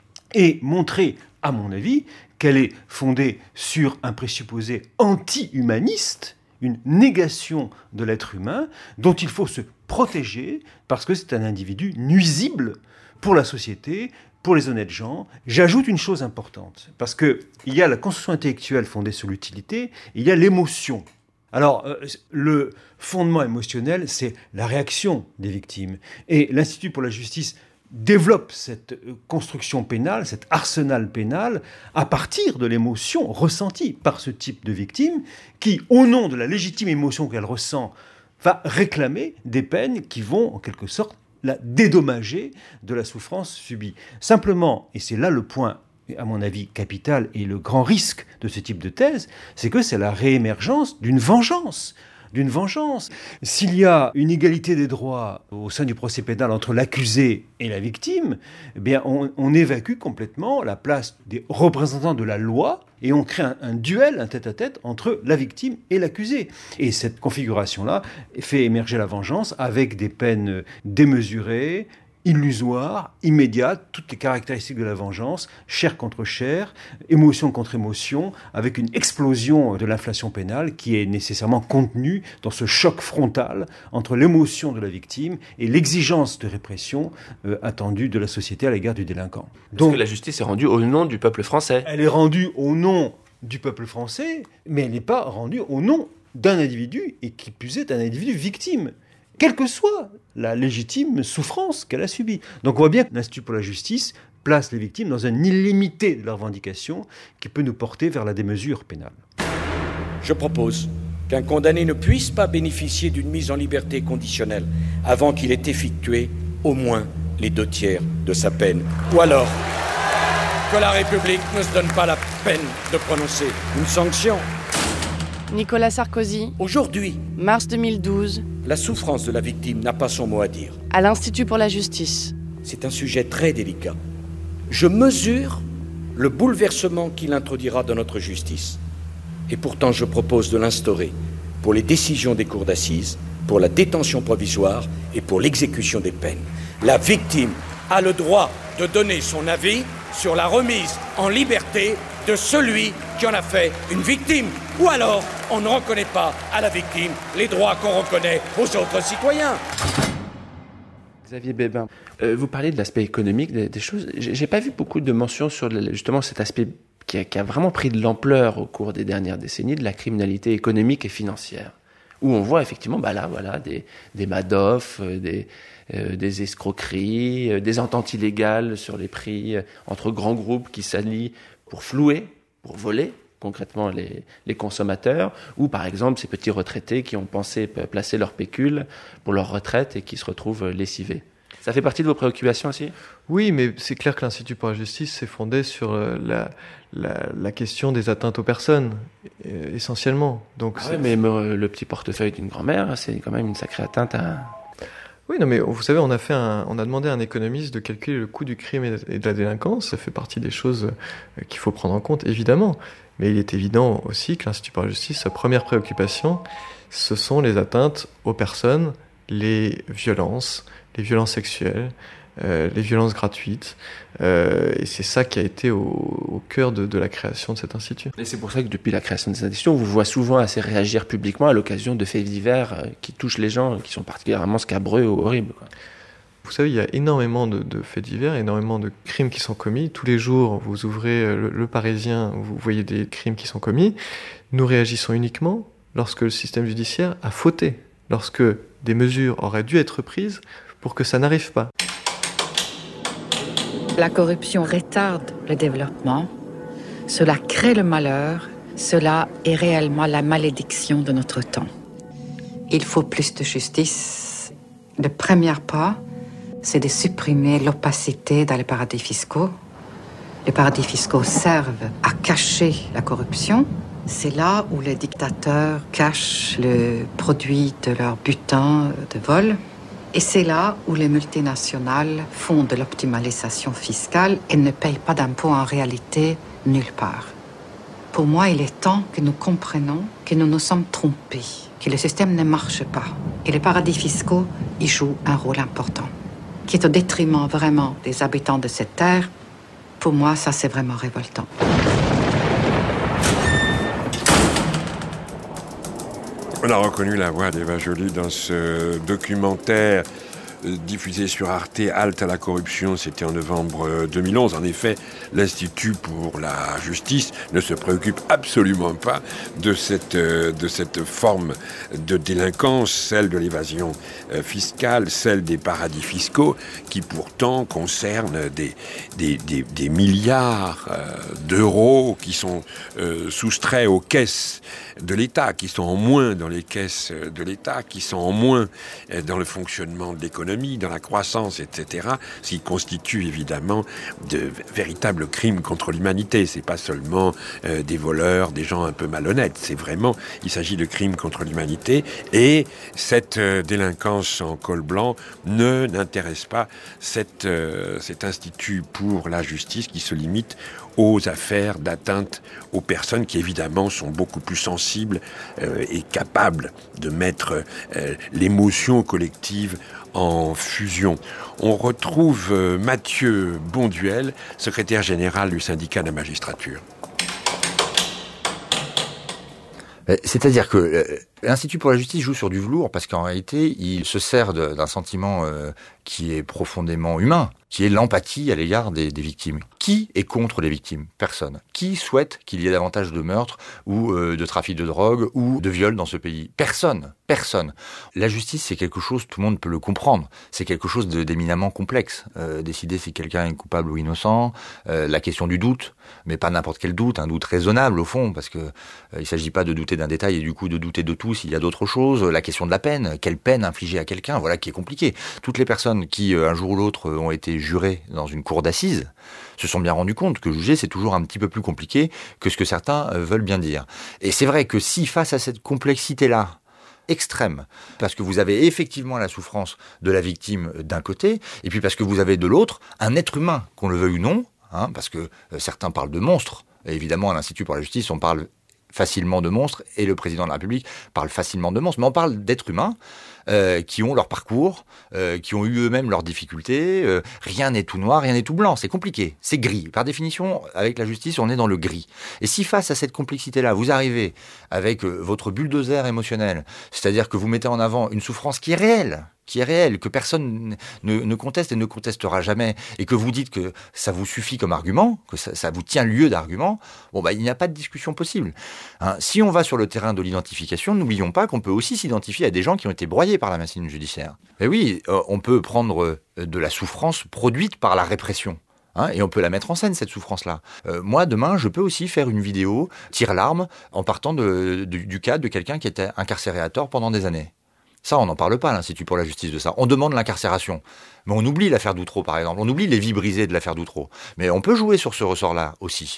et montrer, à mon avis, qu'elle est fondée sur un présupposé anti-humaniste, une négation de l'être humain dont il faut se protéger parce que c'est un individu nuisible pour la société, pour les honnêtes gens. J'ajoute une chose importante, parce qu'il y a la construction intellectuelle fondée sur l'utilité, il y a l'émotion. Alors, le fondement émotionnel, c'est la réaction des victimes. Et l'Institut pour la justice développe cette construction pénale, cet arsenal pénal, à partir de l'émotion ressentie par ce type de victime, qui, au nom de la légitime émotion qu'elle ressent, va réclamer des peines qui vont, en quelque sorte, la dédommager de la souffrance subie. Simplement, et c'est là le point, à mon avis, capital et le grand risque de ce type de thèse, c'est que c'est la réémergence d'une vengeance d'une vengeance. S'il y a une égalité des droits au sein du procès pénal entre l'accusé et la victime, eh bien on évacue complètement la place des représentants de la loi et on crée un duel, un tête-à-tête entre la victime et l'accusé. Et cette configuration-là fait émerger la vengeance avec des peines démesurées, illusoire, immédiate, toutes les caractéristiques de la vengeance, chair contre chair, émotion contre émotion, avec une explosion de l'inflation pénale qui est nécessairement contenue dans ce choc frontal entre l'émotion de la victime et l'exigence de répression attendue de la société à l'égard du délinquant. Donc que la justice est rendue au nom du peuple français. Elle est rendue au nom du peuple français, mais elle n'est pas rendue au nom d'un individu, et qui plus est un individu victime, quelle que soit la légitime souffrance qu'elle a subie. Donc on voit bien que l'Institut pour la justice place les victimes dans un illimité de leurs revendications qui peut nous porter vers la démesure pénale. Je propose qu'un condamné ne puisse pas bénéficier d'une mise en liberté conditionnelle avant qu'il ait effectué au moins les 2/3 de sa peine. Ou alors que la République ne se donne pas la peine de prononcer une sanction. Nicolas Sarkozy. Aujourd'hui, mars 2012. La souffrance de la victime n'a pas son mot à dire. À l'Institut pour la justice. C'est un sujet très délicat. Je mesure le bouleversement qu'il introduira dans notre justice. Et pourtant, je propose de l'instaurer pour les décisions des cours d'assises, pour la détention provisoire et pour l'exécution des peines. La victime a le droit de donner son avis sur la remise en liberté de celui qui en a fait une victime. Ou alors, on ne reconnaît pas à la victime les droits qu'on reconnaît aux autres citoyens. Xavier Bébin, vous parlez de l'aspect économique des choses. J'ai pas vu beaucoup de mentions sur justement cet aspect qui a vraiment pris de l'ampleur au cours des dernières décennies, de la criminalité économique et financière, où on voit effectivement des Madoff, des escroqueries, des ententes illégales sur les prix entre grands groupes qui s'allient pour flouer, pour voler concrètement les consommateurs, ou par exemple ces petits retraités qui ont pensé placer leur pécule pour leur retraite et qui se retrouvent lessivés. Ça fait partie de vos préoccupations aussi ? Oui, mais c'est clair que l'Institut pour la justice s'est fondé sur la question des atteintes aux personnes, essentiellement. Donc mais le petit portefeuille d'une grand-mère, c'est quand même une sacrée atteinte à... Oui, non, mais vous savez, on a demandé à un économiste de calculer le coût du crime et de la délinquance. Ça fait partie des choses qu'il faut prendre en compte, évidemment. Mais il est évident aussi que l'Institut pour la justice, sa première préoccupation, ce sont les atteintes aux personnes, les violences sexuelles, les violences gratuites. Et c'est ça qui a été au cœur de la création de cet institut. Et c'est pour ça que depuis la création de cette institution, on vous voit souvent assez réagir publiquement à l'occasion de faits divers qui touchent les gens, qui sont particulièrement scabreux ou horribles, quoi. Vous savez, il y a énormément de faits divers, énormément de crimes qui sont commis. Tous les jours, vous ouvrez le Parisien, vous voyez des crimes qui sont commis. Nous réagissons uniquement lorsque le système judiciaire a fauté, lorsque des mesures auraient dû être prises pour que ça n'arrive pas. La corruption retarde le développement, cela crée le malheur, cela est réellement la malédiction de notre temps. Il faut plus de justice. Le premier pas, c'est de supprimer l'opacité dans les paradis fiscaux. Les paradis fiscaux servent à cacher la corruption. C'est là où les dictateurs cachent le produit de leur butin de vol. Et c'est là où les multinationales font de l'optimalisation fiscale et ne payent pas d'impôts en réalité nulle part. Pour moi, il est temps que nous comprenions que nous nous sommes trompés, que le système ne marche pas. Et les paradis fiscaux y jouent un rôle important, qui est au détriment vraiment des habitants de cette terre. Pour moi, ça, c'est vraiment révoltant. On a reconnu la voix d'Eva Joly dans ce documentaire diffusé sur Arte, Halte à la corruption, c'était en novembre 2011. En effet, l'Institut pour la justice ne se préoccupe absolument pas de cette forme de délinquance, celle de l'évasion fiscale, celle des paradis fiscaux, qui pourtant concernent des milliards d'euros qui sont soustraits aux caisses de l'État, qui sont en moins dans les caisses de l'État, qui sont en moins dans le fonctionnement de l'économie. l'économie, dans la croissance, etc., ce qui constitue évidemment de véritables crimes contre l'humanité. C'est pas seulement des voleurs, des gens un peu malhonnêtes. C'est vraiment, il s'agit de crimes contre l'humanité. Et cette délinquance en col blanc n'intéresse pas cet institut pour la justice qui se limite aux affaires d'atteinte aux personnes qui évidemment sont beaucoup plus sensibles et capables de mettre l'émotion collective en fusion. On retrouve Mathieu Bonduel, secrétaire général du syndicat de la magistrature. C'est-à-dire que l'Institut pour la justice joue sur du velours parce qu'en réalité, il se sert d'un sentiment qui est profondément humain, qui est l'empathie à l'égard des victimes. Qui est contre les victimes ? Personne. Qui souhaite qu'il y ait davantage de meurtres ou de trafic de drogue ou de viols dans ce pays ? Personne. Personne. La justice, c'est quelque chose, tout le monde peut le comprendre, c'est quelque chose d'éminemment complexe. Décider si quelqu'un est coupable ou innocent, la question du doute, mais pas n'importe quel doute, un doute raisonnable au fond, parce que il s'agit pas de douter d'un détail et du coup de douter de tout s'il y a d'autres choses. La question de la peine, quelle peine infliger à quelqu'un, voilà qui est compliqué. Toutes les personnes qui, un jour ou l'autre, ont été jurées dans une cour d'assises, se sont bien rendus compte que juger, c'est toujours un petit peu plus compliqué que ce que certains veulent bien dire. Et c'est vrai que si, face à cette complexité-là, extrême, parce que vous avez effectivement la souffrance de la victime d'un côté, et puis parce que vous avez de l'autre un être humain, qu'on le veuille ou non, parce que certains parlent de monstres, et évidemment à l'Institut pour la justice, on parle facilement de monstres, et le président de la République parle facilement de monstres, mais on parle d'êtres humains qui ont leur parcours, qui ont eu eux-mêmes leurs difficultés. Rien n'est tout noir, rien n'est tout blanc, c'est compliqué, c'est gris. Par définition, avec la justice, on est dans le gris. Et si face à cette complexité-là, vous arrivez avec votre bulldozer émotionnel, c'est-à-dire que vous mettez en avant une souffrance qui est réelle, que personne ne conteste et ne contestera jamais, et que vous dites que ça vous suffit comme argument, que ça vous tient lieu d'argument, il n'y a pas de discussion possible. Si on va sur le terrain de l'identification, n'oublions pas qu'on peut aussi s'identifier à des gens qui ont été broyés par la machine judiciaire. Et oui, on peut prendre de la souffrance produite par la répression. Et on peut la mettre en scène, cette souffrance-là. Moi, demain, je peux aussi faire une vidéo tire-larme en partant du cas de quelqu'un qui était incarcéré à tort pendant des années. Ça, on n'en parle pas à l'Institut pour la justice de ça. On demande l'incarcération. Mais on oublie l'affaire Doutreau, par exemple. On oublie les vies brisées de l'affaire Doutreau. Mais on peut jouer sur ce ressort-là aussi.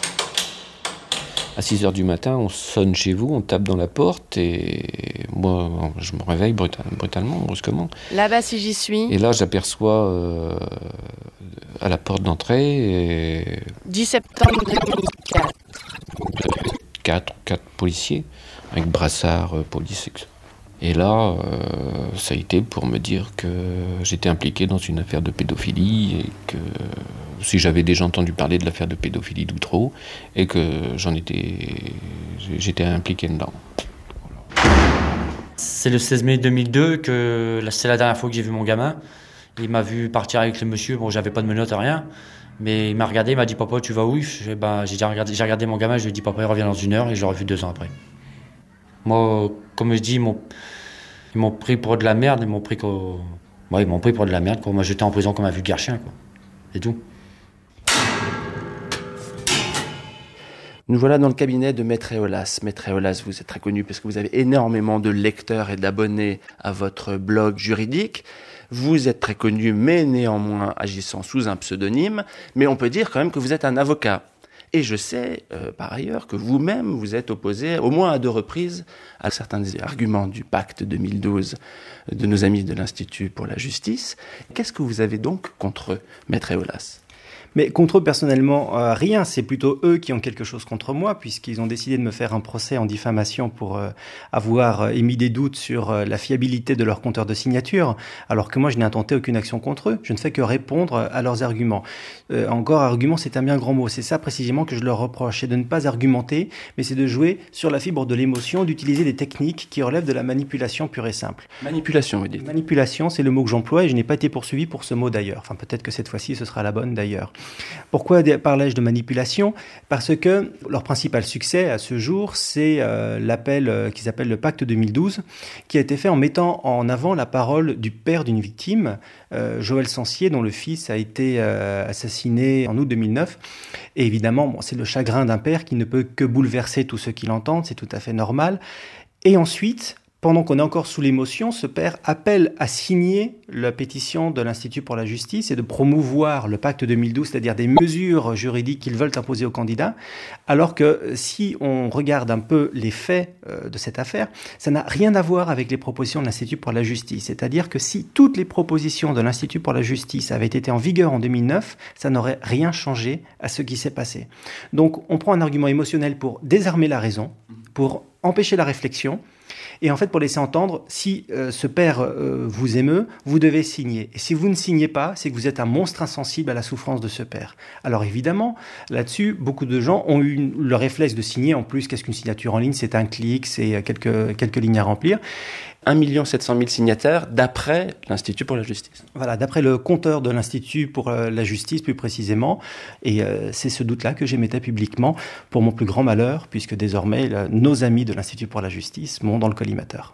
À 6h du matin, on sonne chez vous, on tape dans la porte et moi, je me réveille brutalement, brusquement. Là-bas, si j'y suis. Et là, j'aperçois à la porte d'entrée... 10 septembre 2004. Quatre policiers avec brassard, police, etc. Et là, ça a été pour me dire que j'étais impliqué dans une affaire de pédophilie et que si j'avais déjà entendu parler de l'affaire de pédophilie Doutreau et que j'étais impliqué dedans. C'est le 16 mai 2002 que c'est la dernière fois que j'ai vu mon gamin. Il m'a vu partir avec le monsieur, j'avais pas de menottes, rien. Mais il m'a regardé, il m'a dit « Papa, tu vas où ?» J'ai regardé mon gamin, je lui ai dit « Papa, il revient dans 1 heure » et je l'ai revu 2 ans après. Moi, comme je dis, ils m'ont pris pour de la merde, ils m'ont pris pour de la merde, quoi. Moi, j'étais en prison comme un vulgaire chien, quoi. C'est tout. Nous voilà dans le cabinet de Maître Eolas. Maître Eolas, vous êtes très connu parce que vous avez énormément de lecteurs et d'abonnés à votre blog juridique. Vous êtes très connu, mais néanmoins agissant sous un pseudonyme. Mais on peut dire quand même que vous êtes un avocat. Et je sais, par ailleurs, que vous-même vous êtes opposé, au moins à 2 reprises, à certains arguments du pacte 2012 de nos amis de l'Institut pour la justice. Qu'est-ce que vous avez donc contre eux, Maître Eolas ? Mais contre eux, personnellement, rien. C'est plutôt eux qui ont quelque chose contre moi, puisqu'ils ont décidé de me faire un procès en diffamation pour avoir émis des doutes sur la fiabilité de leur compteur de signature, alors que moi, je n'ai intenté aucune action contre eux. Je ne fais que répondre à leurs arguments. Encore, argument, c'est un bien grand mot. C'est ça précisément que je leur reproche. C'est de ne pas argumenter, mais c'est de jouer sur la fibre de l'émotion, d'utiliser des techniques qui relèvent de la manipulation pure et simple. Manipulation, vous dites ? Manipulation, c'est le mot que j'emploie et je n'ai pas été poursuivi pour ce mot d'ailleurs. Enfin, peut-être que cette fois-ci, ce sera la bonne d'ailleurs. Pourquoi parlais-je de manipulation ? Parce que leur principal succès à ce jour, c'est l'appel qu'ils appellent le pacte 2012, qui a été fait en mettant en avant la parole du père d'une victime, Joël Sancier, dont le fils a été assassiné en août 2009. Et évidemment, c'est le chagrin d'un père qui ne peut que bouleverser tous ceux qui l'entendent, c'est tout à fait normal. Et ensuite, Pendant qu'on est encore sous l'émotion, ce père appelle à signer la pétition de l'Institut pour la justice et de promouvoir le pacte 2012, c'est-à-dire des mesures juridiques qu'ils veulent imposer aux candidats, alors que si on regarde un peu les faits de cette affaire, ça n'a rien à voir avec les propositions de l'Institut pour la justice. C'est-à-dire que si toutes les propositions de l'Institut pour la justice avaient été en vigueur en 2009, ça n'aurait rien changé à ce qui s'est passé. Donc on prend un argument émotionnel pour désarmer la raison, pour empêcher la réflexion, et en fait, pour laisser entendre, si ce père vous émeut, vous devez signer. Et si vous ne signez pas, c'est que vous êtes un monstre insensible à la souffrance de ce père. Alors évidemment, là-dessus, beaucoup de gens ont eu le réflexe de signer. En plus, qu'est-ce qu'une signature en ligne ? C'est un clic, c'est quelques lignes à remplir. 1 700 000 signataires d'après l'Institut pour la justice. Voilà, d'après le compteur de l'Institut pour la justice plus précisément. Et c'est ce doute-là que j'émettais publiquement pour mon plus grand malheur, puisque désormais nos amis de l'Institut pour la justice m'ont dans le collimateur.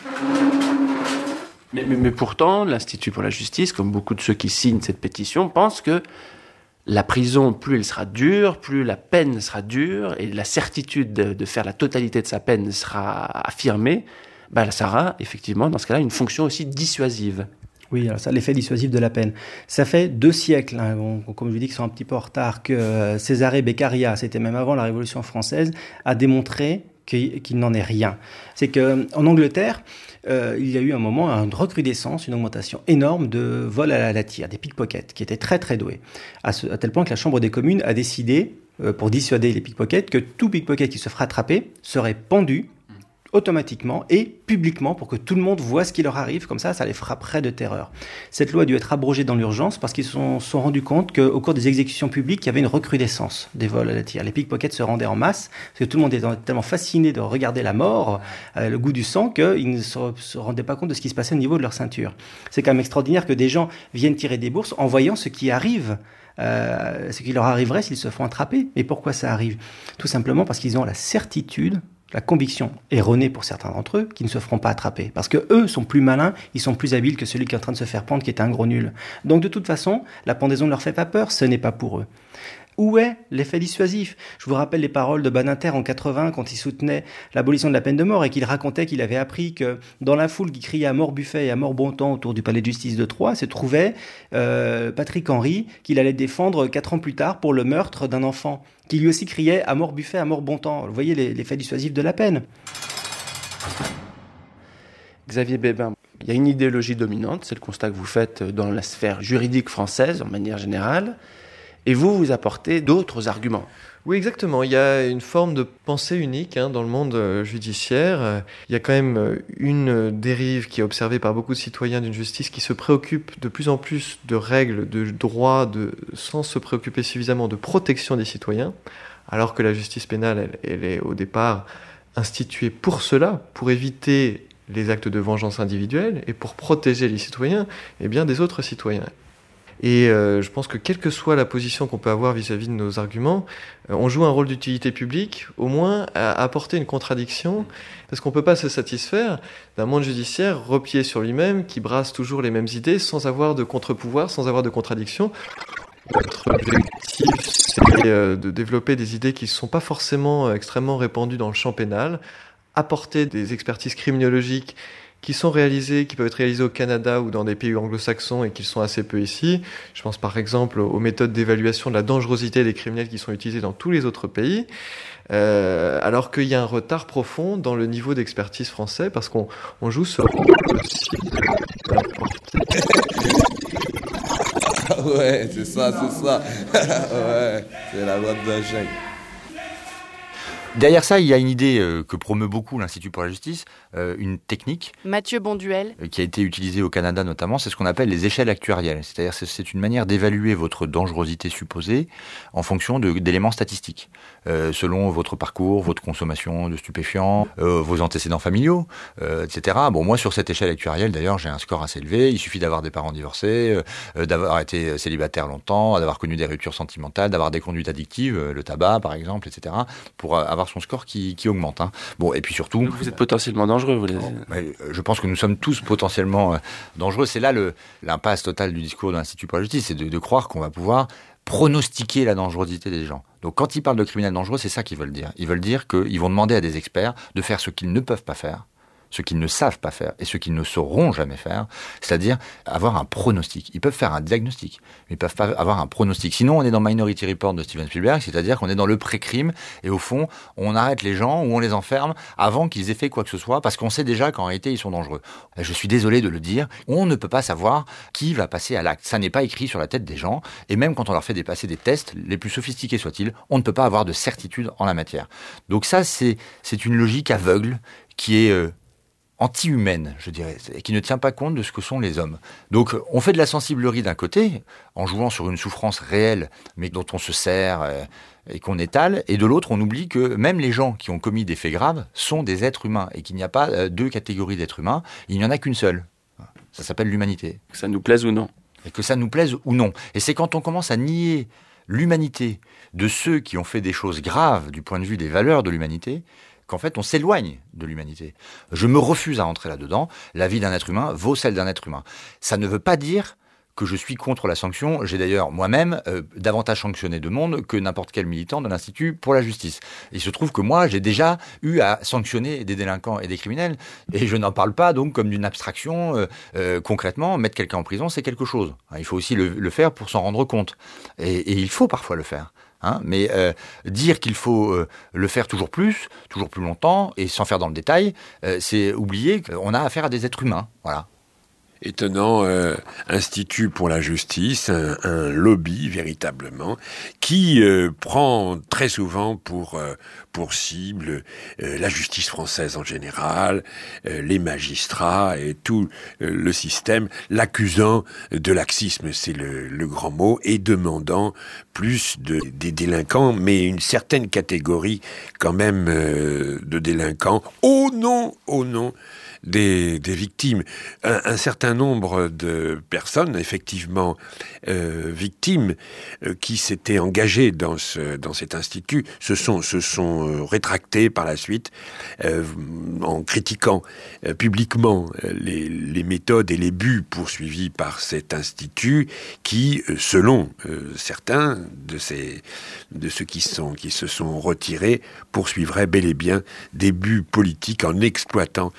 Mais pourtant, l'Institut pour la justice, comme beaucoup de ceux qui signent cette pétition, pense que la prison, plus elle sera dure, plus la peine sera dure, et la certitude de faire la totalité de sa peine sera affirmée, ça aura effectivement, dans ce cas-là, une fonction aussi dissuasive. Oui, alors ça, l'effet dissuasif de la peine. Ça fait 2 siècles, comme je vous dis, qu'ils sont un petit peu en retard, que Cesare Beccaria, c'était même avant la Révolution française, a démontré qu'il n'en est rien. C'est qu'en Angleterre, il y a eu un moment, une recrudescence, une augmentation énorme de vols à la tire, des pickpockets, qui étaient très très doués. À tel point que la Chambre des communes a décidé, pour dissuader les pickpockets, que tout pickpocket qui se fera attraper serait pendu automatiquement et publiquement pour que tout le monde voit ce qui leur arrive, comme ça les frapperait de terreur. Cette loi a dû être abrogée dans l'urgence parce qu'ils se sont rendus compte qu'au cours des exécutions publiques, il y avait une recrudescence des vols à la tire. Les pickpockets se rendaient en masse parce que tout le monde était tellement fasciné de regarder la mort, le goût du sang, qu'ils ne se rendaient pas compte de ce qui se passait au niveau de leur ceinture. C'est quand même extraordinaire que des gens viennent tirer des bourses en voyant ce qui arrive. Ce qui leur arriverait s'ils se font attraper. Et pourquoi ça arrive ? Tout simplement parce qu'ils ont la certitude, la conviction erronée pour certains d'entre eux, qu'ils ne se feront pas attraper. Parce que eux sont plus malins, ils sont plus habiles que celui qui est en train de se faire pendre, qui est un gros nul. Donc de toute façon, la pendaison ne leur fait pas peur, ce n'est pas pour eux. Où est l'effet dissuasif ? Je vous rappelle les paroles de Badinter en 80 quand il soutenait l'abolition de la peine de mort et qu'il racontait qu'il avait appris que dans la foule qui criait à mort Buffet et à mort Bontemps autour du palais de justice de Troyes se trouvait Patrick Henry, qu'il allait défendre 4 ans plus tard pour le meurtre d'un enfant, qui lui aussi criait à mort Buffet, à mort Bontemps. Vous voyez l'effet dissuasif de la peine. Xavier Bébin, il y a une idéologie dominante, c'est le constat que vous faites dans la sphère juridique française en manière générale. Et vous apportez d'autres arguments. Oui, exactement. Il y a une forme de pensée unique dans le monde judiciaire. Il y a quand même une dérive qui est observée par beaucoup de citoyens d'une justice qui se préoccupe de plus en plus de règles, de droits, sans se préoccuper suffisamment de protection des citoyens, alors que la justice pénale, elle est au départ instituée pour cela, pour éviter les actes de vengeance individuelle et pour protéger les citoyens des autres citoyens. Et je pense que quelle que soit la position qu'on peut avoir vis-à-vis de nos arguments, on joue un rôle d'utilité publique, au moins à apporter une contradiction, parce qu'on ne peut pas se satisfaire d'un monde judiciaire replié sur lui-même, qui brasse toujours les mêmes idées, sans avoir de contre-pouvoir, sans avoir de contradiction. Notre objectif, c'est de développer des idées qui ne sont pas forcément extrêmement répandues dans le champ pénal, apporter des expertises criminologiques qui sont réalisés, qui peuvent être réalisés au Canada ou dans des pays anglo-saxons et qui sont assez peu ici. Je pense par exemple aux méthodes d'évaluation de la dangerosité des criminels qui sont utilisées dans tous les autres pays, alors qu'il y a un retard profond dans le niveau d'expertise français parce qu'on joue ce rôle aussi. Ouais, c'est ça. Ouais, c'est la loi de Jacques. Derrière ça, il y a une idée que promeut beaucoup l'Institut pour la justice, une technique. Mathieu Bonduel. Qui a été utilisée au Canada notamment, c'est ce qu'on appelle les échelles actuarielles. C'est-à-dire c'est une manière d'évaluer votre dangerosité supposée en fonction d'éléments statistiques, selon votre parcours, votre consommation de stupéfiants, vos antécédents familiaux, etc. Bon, moi sur cette échelle actuarielle, d'ailleurs, j'ai un score assez élevé. Il suffit d'avoir des parents divorcés, d'avoir été célibataire longtemps, d'avoir connu des ruptures sentimentales, d'avoir des conduites addictives, le tabac par exemple, etc. pour avoir son score qui augmente. Bon, et puis surtout... Donc vous êtes potentiellement dangereux, vous l'avez... Je pense que nous sommes tous potentiellement dangereux. C'est là l'impasse totale du discours de l'Institut pour la justice, c'est de croire qu'on va pouvoir pronostiquer la dangerosité des gens. Donc quand ils parlent de criminels dangereux, c'est ça qu'ils veulent dire. Ils veulent dire qu'ils vont demander à des experts de faire ce qu'ils ne peuvent pas faire, ce qu'ils ne savent pas faire et ce qu'ils ne sauront jamais faire, c'est-à-dire avoir un pronostic. Ils peuvent faire un diagnostic, mais ils peuvent pas avoir un pronostic. Sinon, on est dans Minority Report de Steven Spielberg, c'est-à-dire qu'on est dans le pré-crime et au fond, on arrête les gens ou on les enferme avant qu'ils aient fait quoi que ce soit parce qu'on sait déjà qu'en réalité, ils sont dangereux. Je suis désolé de le dire, on ne peut pas savoir qui va passer à l'acte. Ça n'est pas écrit sur la tête des gens et même quand on leur fait dépasser des tests, les plus sophistiqués soient-ils, on ne peut pas avoir de certitude en la matière. Donc ça, c'est une logique aveugle qui est anti-humaine, je dirais, et qui ne tient pas compte de ce que sont les hommes. Donc on fait de la sensiblerie d'un côté, en jouant sur une souffrance réelle, mais dont on se sert et qu'on étale, et de l'autre, on oublie que même les gens qui ont commis des faits graves sont des êtres humains, et qu'il n'y a pas deux catégories d'êtres humains, il n'y en a qu'une seule. Ça s'appelle l'humanité. Que ça nous plaise ou non. Et que ça nous plaise ou non. Et c'est quand on commence à nier l'humanité de ceux qui ont fait des choses graves du point de vue des valeurs de l'humanité, qu'en fait, on s'éloigne de l'humanité. Je me refuse à entrer là-dedans. La vie d'un être humain vaut celle d'un être humain. Ça ne veut pas dire que je suis contre la sanction. J'ai d'ailleurs moi-même davantage sanctionné de monde que n'importe quel militant de l'Institut pour la justice. Il se trouve que moi, j'ai déjà eu à sanctionner des délinquants et des criminels. Et je n'en parle pas donc comme d'une abstraction. Concrètement, mettre quelqu'un en prison, c'est quelque chose. Il faut aussi le faire pour s'en rendre compte. Et il faut parfois le faire. Mais dire qu'il faut le faire toujours plus longtemps, et sans faire dans le détail, c'est oublier qu'on a affaire à des êtres humains. Voilà. Étonnant institut pour la justice, un lobby véritablement, qui prend très souvent pour cible la justice française en général, les magistrats et tout le système, l'accusant de laxisme, c'est le grand mot, et demandant plus des délinquants, mais une certaine catégorie quand même de délinquants, au nom des victimes. Un certain nombre de personnes, effectivement victimes, qui s'étaient engagées dans cet institut, se sont rétractées par la suite en critiquant publiquement les méthodes et les buts poursuivis par cet institut qui, selon certains de ceux qui se sont retirés, poursuivraient bel et bien des buts politiques en exploitant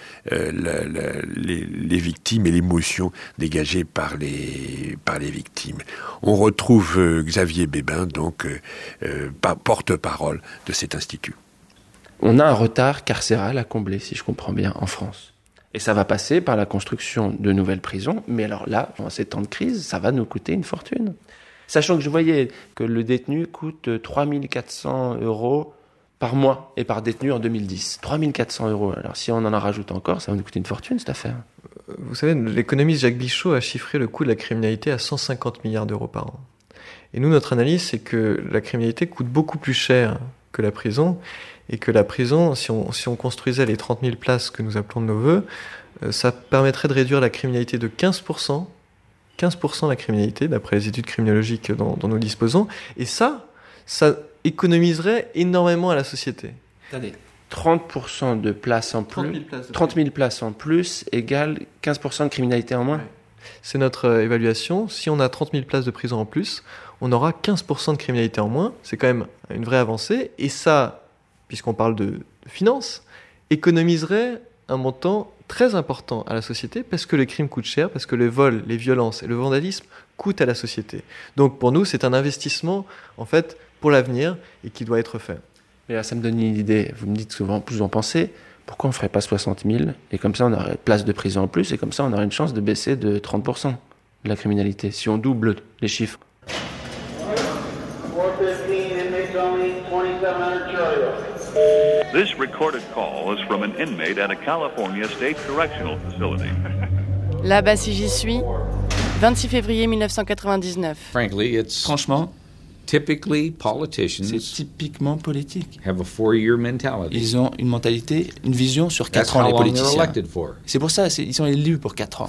les victimes et l'émotion dégagée par les victimes. On retrouve Xavier Bébin, donc porte-parole de cet institut. On a un retard carcéral à combler, si je comprends bien, en France. Et ça va passer par la construction de nouvelles prisons, mais alors là, en ces temps de crise, ça va nous coûter une fortune. Sachant que je voyais que le détenu coûte 3 400 € par mois et par détenu en 2010. 3 400 €. Alors si on en rajoute encore, ça va nous coûter une fortune, cette affaire. Vous savez, l'économiste Jacques Bichot a chiffré le coût de la criminalité à 150 milliards d'euros par an. Et nous, notre analyse, c'est que la criminalité coûte beaucoup plus cher que la prison, et que la prison, si on construisait les 30 000 places que nous appelons de nos voeux, ça permettrait de réduire la criminalité de 15%. 15% la criminalité, d'après les études criminologiques dont nous disposons. Et ça économiserait énormément à la société. Attendez, 30% de places en plus, 30 000 places en plus égale 15% de criminalité en moins. Ouais. C'est notre évaluation. Si on a 30 000 places de prison en plus, on aura 15% de criminalité en moins. C'est quand même une vraie avancée. Et ça, puisqu'on parle de finances, économiserait un montant très important à la société parce que le crime coûte cher, parce que le vol, les violences et le vandalisme coûtent à la société. Donc pour nous, c'est un investissement, en fait, pour l'avenir et qui doit être fait. Mais là, ça me donne une idée. Vous me dites souvent, plus vous en pensez, pourquoi on ne ferait pas 60 000 et comme ça, on aurait place de prison en plus et comme ça, on aurait une chance de baisser de 30% de la criminalité si on double les chiffres. This recorded call is from an inmate at a California State Correctional Facility. Là-bas, si j'y suis, 26 février 1999. Franchement, c'est typiquement politique. Ils ont une mentalité, une vision sur 4 ans, les politiciens. C'est pour ça, ils sont élus pour 4 ans.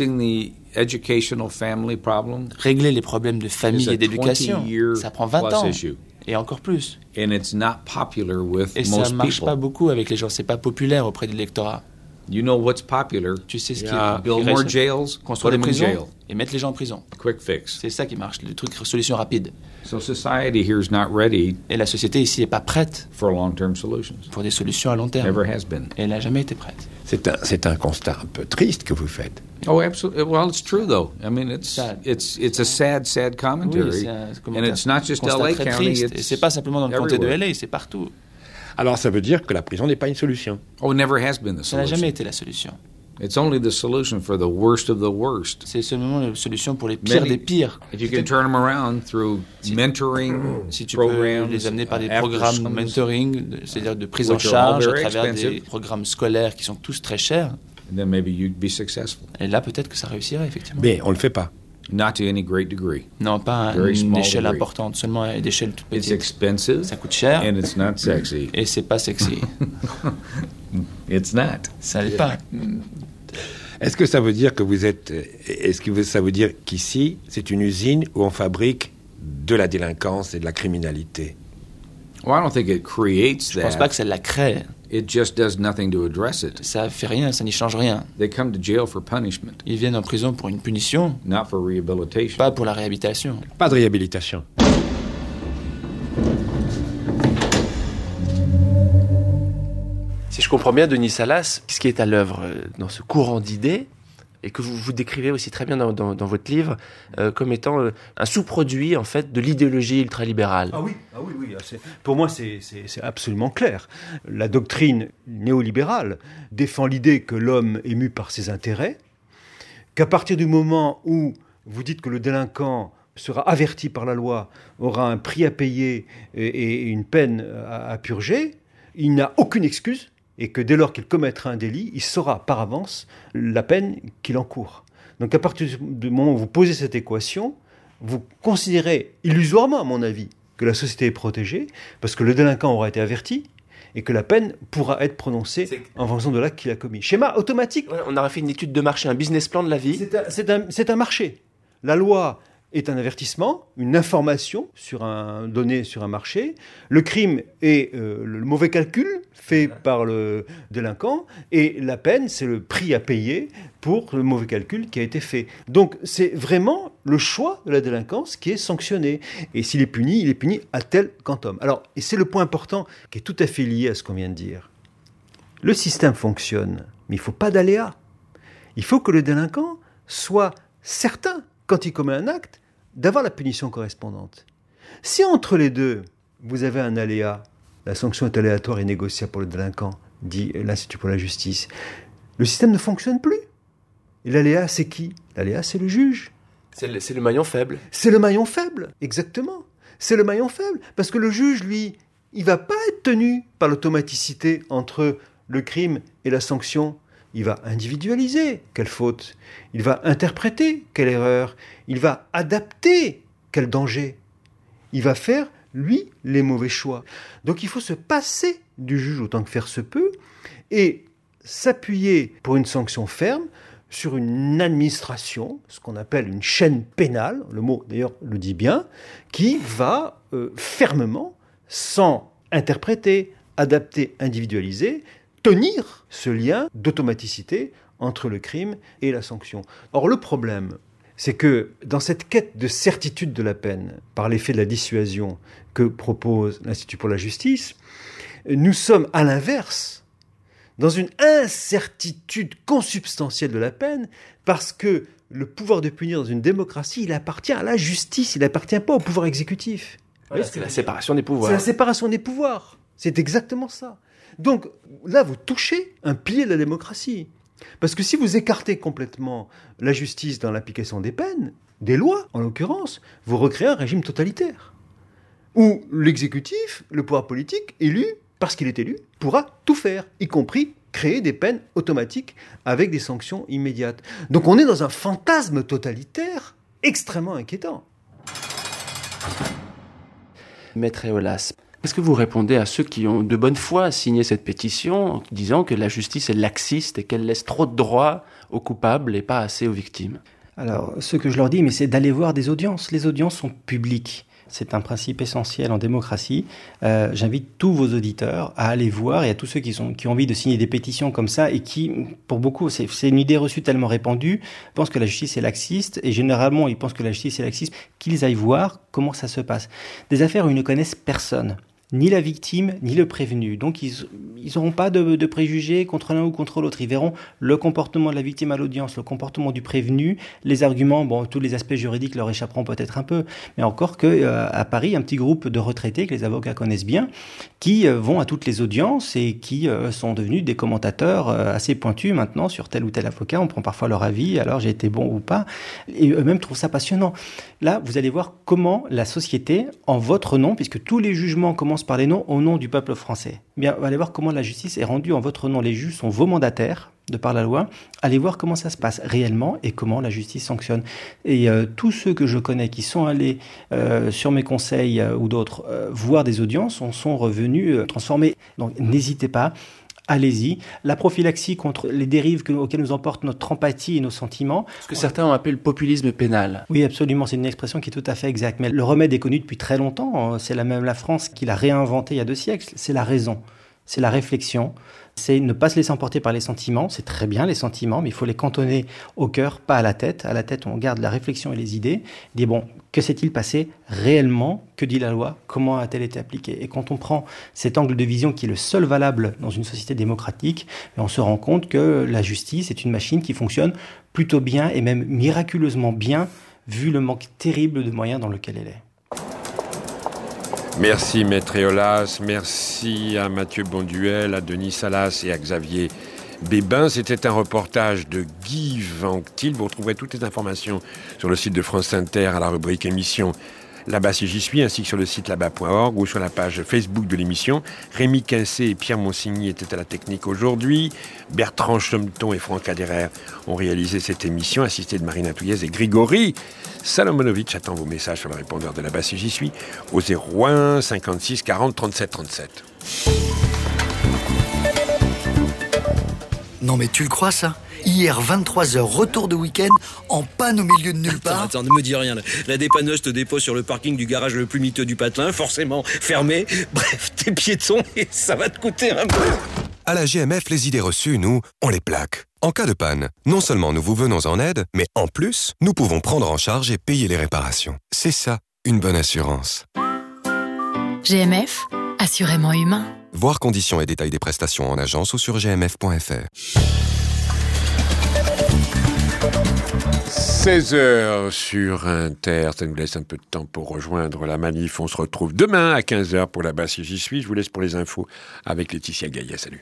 Régler les problèmes de famille et d'éducation, ça prend 20 ans. Et encore plus. Et ça ne marche pas beaucoup avec les gens, c'est pas populaire auprès de l'électorat. You know what's popular. Tu sais ce qui est build more jails, construire des prisons et mettre les gens en prison. Quick fix. C'est ça qui marche, le truc solution rapide. So society here is not ready. Et la société ici n'est pas prête for long-term solutions. Pour des solutions à long terme. Never has been. Et elle n'a jamais été prête. C'est un constat un peu triste que vous faites. Oh, absolutely. Well, it's true though. I mean, it's a sad commentary. Oui, and it's not just LA County. Et c'est pas simplement dans le comté de LA, c'est partout. Alors ça veut dire que la prison n'est pas une solution. Oh, it never has been the solution. Ça n'a jamais été la solution. It's only the solution for the worst of the worst. C'est seulement la solution pour les pires des pires. If you can turn them around through mentoring, si tu peux les amener par des programmes mentoring, c'est-à-dire de prise en charge à travers des programmes scolaires qui sont tous très chers. Then maybe you'd be successful. Et là, peut-être que ça réussirait effectivement. Mais on le fait pas. Not to any great degree. Non, pas à une échelle importante, seulement à une échelle toute petite. It's expensive. Ça coûte cher. And it's not sexy. Et c'est pas sexy. It's not. Ça l'est pas. Est-ce que ça veut dire que vous êtes... Est-ce que ça veut dire qu'ici, c'est une usine où on fabrique de la délinquance et de la criminalité? Well, I don't think it creates that. Je pense pas que ça la crée. It just does nothing to address it. Ça fait rien, ça n'y change rien. They come to jail for punishment. Ils viennent en prison pour une punition. Not for rehabilitation. Pas pour la réhabilitation. Pas de réhabilitation. Si je comprends bien, Denis Salas, ce qui est à l'œuvre dans ce courant d'idées, et que vous décrivez aussi très bien dans votre livre, comme étant un sous-produit, en fait, de l'idéologie ultralibérale. Ah oui. Pour moi, c'est absolument clair. La doctrine néolibérale défend l'idée que l'homme est mu par ses intérêts, qu'à partir du moment où vous dites que le délinquant sera averti par la loi, aura un prix à payer et une peine à purger, il n'a aucune excuse, et que dès lors qu'il commettra un délit, il saura par avance la peine qu'il encourt. Donc à partir du moment où vous posez cette équation, vous considérez illusoirement, à mon avis, que la société est protégée, parce que le délinquant aura été averti, et que la peine pourra être prononcée en fonction de l'acte qu'il a commis. Schéma automatique. Ouais, on aurait fait une étude de marché, un business plan de la vie. C'est un marché. La loi est un avertissement, une information donnée sur un marché. Le crime est le mauvais calcul fait par le délinquant, et la peine, c'est le prix à payer pour le mauvais calcul qui a été fait. Donc c'est vraiment le choix de la délinquance qui est sanctionné. Et s'il est puni, il est puni à tel quantum. Alors, et c'est le point important qui est tout à fait lié à ce qu'on vient de dire. Le système fonctionne, mais il ne faut pas d'aléa. Il faut que le délinquant soit certain, quand il commet un acte, d'avoir la punition correspondante. Si entre les deux, vous avez un aléa, la sanction est aléatoire et négociable pour le délinquant, dit l'Institut pour la justice, le système ne fonctionne plus. Et l'aléa, c'est qui? L'aléa, c'est le juge. C'est le maillon faible. C'est le maillon faible, exactement. C'est le maillon faible, parce que le juge, lui, il ne va pas être tenu par l'automaticité entre le crime et la sanction. Il va individualiser quelle faute, il va interpréter quelle erreur, il va adapter quel danger. Il va faire, lui, les mauvais choix. Donc il faut se passer du juge autant que faire se peut et s'appuyer pour une sanction ferme sur une administration, ce qu'on appelle une chaîne pénale, le mot d'ailleurs le dit bien, qui va fermement, sans interpréter, adapter, individualiser, tenir ce lien d'automaticité entre le crime et la sanction. Or, le problème, c'est que dans cette quête de certitude de la peine, par l'effet de la dissuasion que propose l'Institut pour la justice, nous sommes à l'inverse, dans une incertitude consubstantielle de la peine, parce que le pouvoir de punir dans une démocratie, il appartient à la justice, il n'appartient pas au pouvoir exécutif. Voilà, c'est la séparation des pouvoirs. C'est la séparation des pouvoirs. C'est exactement ça. Donc là, vous touchez un pilier de la démocratie. Parce que si vous écartez complètement la justice dans l'application des peines, des lois en l'occurrence, vous recréez un régime totalitaire. Où l'exécutif, le pouvoir politique, élu, parce qu'il est élu, pourra tout faire, y compris créer des peines automatiques avec des sanctions immédiates. Donc on est dans un fantasme totalitaire extrêmement inquiétant. Maître Eolas, est-ce que vous répondez à ceux qui ont de bonne foi signé cette pétition en disant que la justice est laxiste et qu'elle laisse trop de droits aux coupables et pas assez aux victimes? Alors, ce que je leur dis, mais c'est d'aller voir des audiences. Les audiences sont publiques. C'est un principe essentiel en démocratie. J'invite tous vos auditeurs à aller voir et à tous ceux qui ont envie de signer des pétitions comme ça et qui, pour beaucoup, c'est une idée reçue tellement répandue, pensent que la justice est laxiste et généralement ils pensent que la justice est laxiste, qu'ils aillent voir comment ça se passe. Des affaires où ils ne connaissent personne. Ni la victime, ni le prévenu. Donc, ils n'auront pas de préjugés contre l'un ou contre l'autre. Ils verront le comportement de la victime à l'audience, le comportement du prévenu, les arguments, tous les aspects juridiques leur échapperont peut-être un peu. Mais encore qu'à Paris, il y a un petit groupe de retraités que les avocats connaissent bien, qui vont à toutes les audiences et qui sont devenus des commentateurs assez pointus maintenant sur tel ou tel avocat. On prend parfois leur avis, alors j'ai été bon ou pas. Et eux-mêmes trouvent ça passionnant. Là, vous allez voir comment la société, en votre nom, puisque tous les jugements commencent par les noms au nom du peuple français. Bien, allez voir comment la justice est rendue en votre nom. Les juges sont vos mandataires, de par la loi. Allez voir comment ça se passe réellement et comment la justice sanctionne. Et tous ceux que je connais qui sont allés sur mes conseils ou d'autres voir des audiences en sont revenus transformés. Donc n'hésitez pas. Allez-y. La prophylaxie contre les dérives auxquelles nous emporte notre empathie et nos sentiments. Ce que certains ont appelé le populisme pénal. Oui, absolument. C'est une expression qui est tout à fait exacte. Mais le remède est connu depuis très longtemps. C'est même la France qui l'a réinventé il y a 2 siècles. C'est la raison. C'est la réflexion. C'est ne pas se laisser emporter par les sentiments. C'est très bien les sentiments, mais il faut les cantonner au cœur, pas à la tête. À la tête, on garde la réflexion et les idées. Dire que s'est-il passé réellement? Que dit la loi? Comment a-t-elle été appliquée? Et quand on prend cet angle de vision qui est le seul valable dans une société démocratique, on se rend compte que la justice est une machine qui fonctionne plutôt bien et même miraculeusement bien, vu le manque terrible de moyens dans lequel elle est. Merci Maître Eolas, merci à Mathieu Bonduel, à Denis Salas et à Xavier Bébin. C'était un reportage de Guy Vanctil. Vous retrouverez toutes les informations sur le site de France Inter à la rubrique émission Là-bas si j'y suis, ainsi que sur le site là-bas.org ou sur la page Facebook de l'émission. Rémi Quincé et Pierre Monsigny étaient à la technique aujourd'hui. Bertrand Chomton et Franck Aderer ont réalisé cette émission, assistés de Marina Touillez et Grigori Salomonovic. Attend vos messages sur le répondeur de Là-bas si j'y suis au 01 56 40 37 37. Non mais tu le crois ça? Hier, 23h, retour de week-end, en panne au milieu de nulle part. Attends, ne me dis rien. La dépanneuse te dépose sur le parking du garage le plus miteux du Patelin, forcément fermé. Bref, t'es piéton et ça va te coûter un peu. À la GMF, les idées reçues, nous, on les plaque. En cas de panne, non seulement nous vous venons en aide, mais en plus, nous pouvons prendre en charge et payer les réparations. C'est ça, une bonne assurance. GMF, assurément humain. Voir conditions et détails des prestations en agence ou sur gmf.fr. 16h sur Inter, ça nous laisse un peu de temps pour rejoindre la manif. On se retrouve demain à 15h pour Là-bas si j'y suis. Je vous laisse pour les infos avec Laetitia Gaillet. Salut.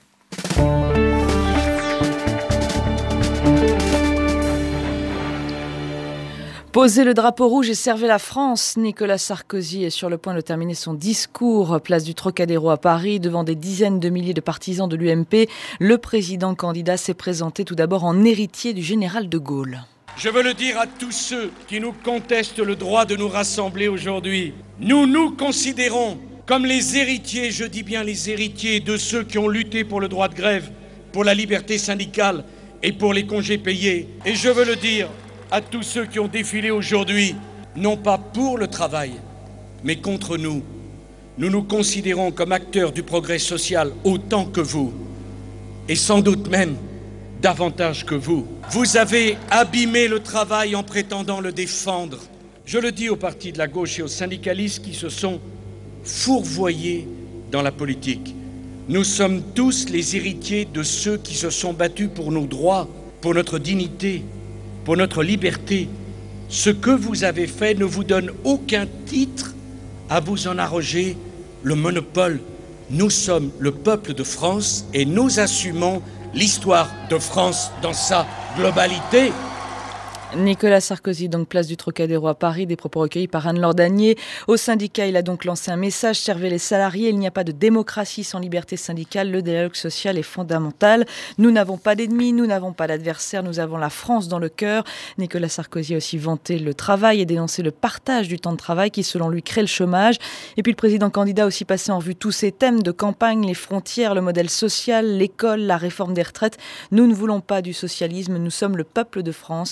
Posez le drapeau rouge et servez la France. Nicolas Sarkozy est sur le point de terminer son discours, place du Trocadéro à Paris, devant des dizaines de milliers de partisans de l'UMP. Le président candidat s'est présenté tout d'abord en héritier du général de Gaulle. Je veux le dire à tous ceux qui nous contestent le droit de nous rassembler aujourd'hui. Nous nous considérons comme les héritiers, je dis bien les héritiers, de ceux qui ont lutté pour le droit de grève, pour la liberté syndicale et pour les congés payés. Et je veux le dire à tous ceux qui ont défilé aujourd'hui, non pas pour le travail, mais contre nous. Nous nous considérons comme acteurs du progrès social autant que vous, et sans doute même davantage que vous. Vous avez abîmé le travail en prétendant le défendre. Je le dis aux partis de la gauche et aux syndicalistes qui se sont fourvoyés dans la politique. Nous sommes tous les héritiers de ceux qui se sont battus pour nos droits, pour notre dignité, pour notre liberté. Ce que vous avez fait ne vous donne aucun titre à vous en arroger le monopole. Nous sommes le peuple de France et nous assumons l'histoire de France dans sa globalité. Nicolas Sarkozy, donc place du Trocadéro à Paris, des propos recueillis par Anne-Laure Danier. Au syndicat, il a donc lancé un message, servez les salariés, il n'y a pas de démocratie sans liberté syndicale, le dialogue social est fondamental. Nous n'avons pas d'ennemis, nous n'avons pas d'adversaires, nous avons la France dans le cœur. Nicolas Sarkozy a aussi vanté le travail et dénoncé le partage du temps de travail qui, selon lui, crée le chômage. Et puis le président candidat a aussi passé en revue tous ces thèmes de campagne, les frontières, le modèle social, l'école, la réforme des retraites. Nous ne voulons pas du socialisme, nous sommes le peuple de France, a donc déclaré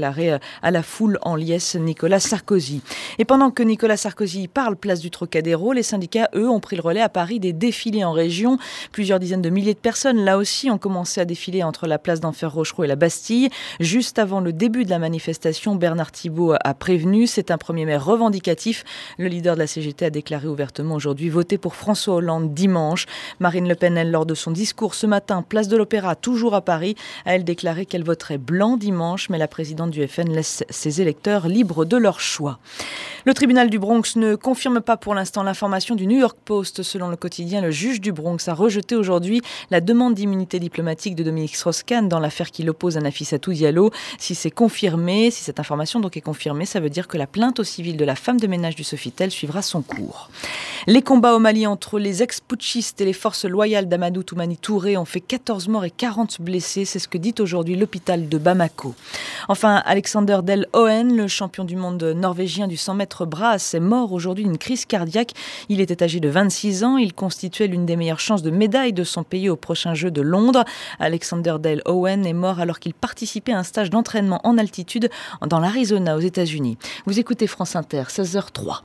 déclaré à la foule en liesse Nicolas Sarkozy. Et pendant que Nicolas Sarkozy parle place du Trocadéro, les syndicats, eux, ont pris le relais à Paris des défilés en région. Plusieurs dizaines de milliers de personnes, là aussi, ont commencé à défiler entre la place d'Enfer Rochereau et la Bastille. Juste avant le début de la manifestation, Bernard Thibault a prévenu, c'est un 1er mai revendicatif. Le leader de la CGT a déclaré ouvertement aujourd'hui voter pour François Hollande dimanche. Marine Le Pen, elle, lors de son discours ce matin, place de l'Opéra, toujours à Paris, a elle déclaré qu'elle voterait blanc dimanche, mais la présidente du FN laisse ses électeurs libres de leur choix. Le tribunal du Bronx ne confirme pas pour l'instant l'information du New York Post. Selon le quotidien, le juge du Bronx a rejeté aujourd'hui la demande d'immunité diplomatique de Dominique Strauss-Kahn dans l'affaire qui l'oppose à Nafissatou Diallo. Si c'est confirmé, si cette information donc est confirmée, ça veut dire que la plainte au civil de la femme de ménage du Sofitel suivra son cours. Les combats au Mali entre les ex-putschistes et les forces loyales d'Amadou Toumani Touré ont fait 14 morts et 40 blessés. C'est ce que dit aujourd'hui l'hôpital de Bamako. Enfin, Alexander Del Hohen, le champion du monde norvégien du 100 mètres brasse, est mort aujourd'hui d'une crise cardiaque. Il était âgé de 26 ans. Il constituait l'une des meilleures chances de médaille de son pays aux prochains Jeux de Londres. Alexander Del Hohen est mort alors qu'il participait à un stage d'entraînement en altitude dans l'Arizona aux États-Unis. Vous écoutez France Inter, 16h03.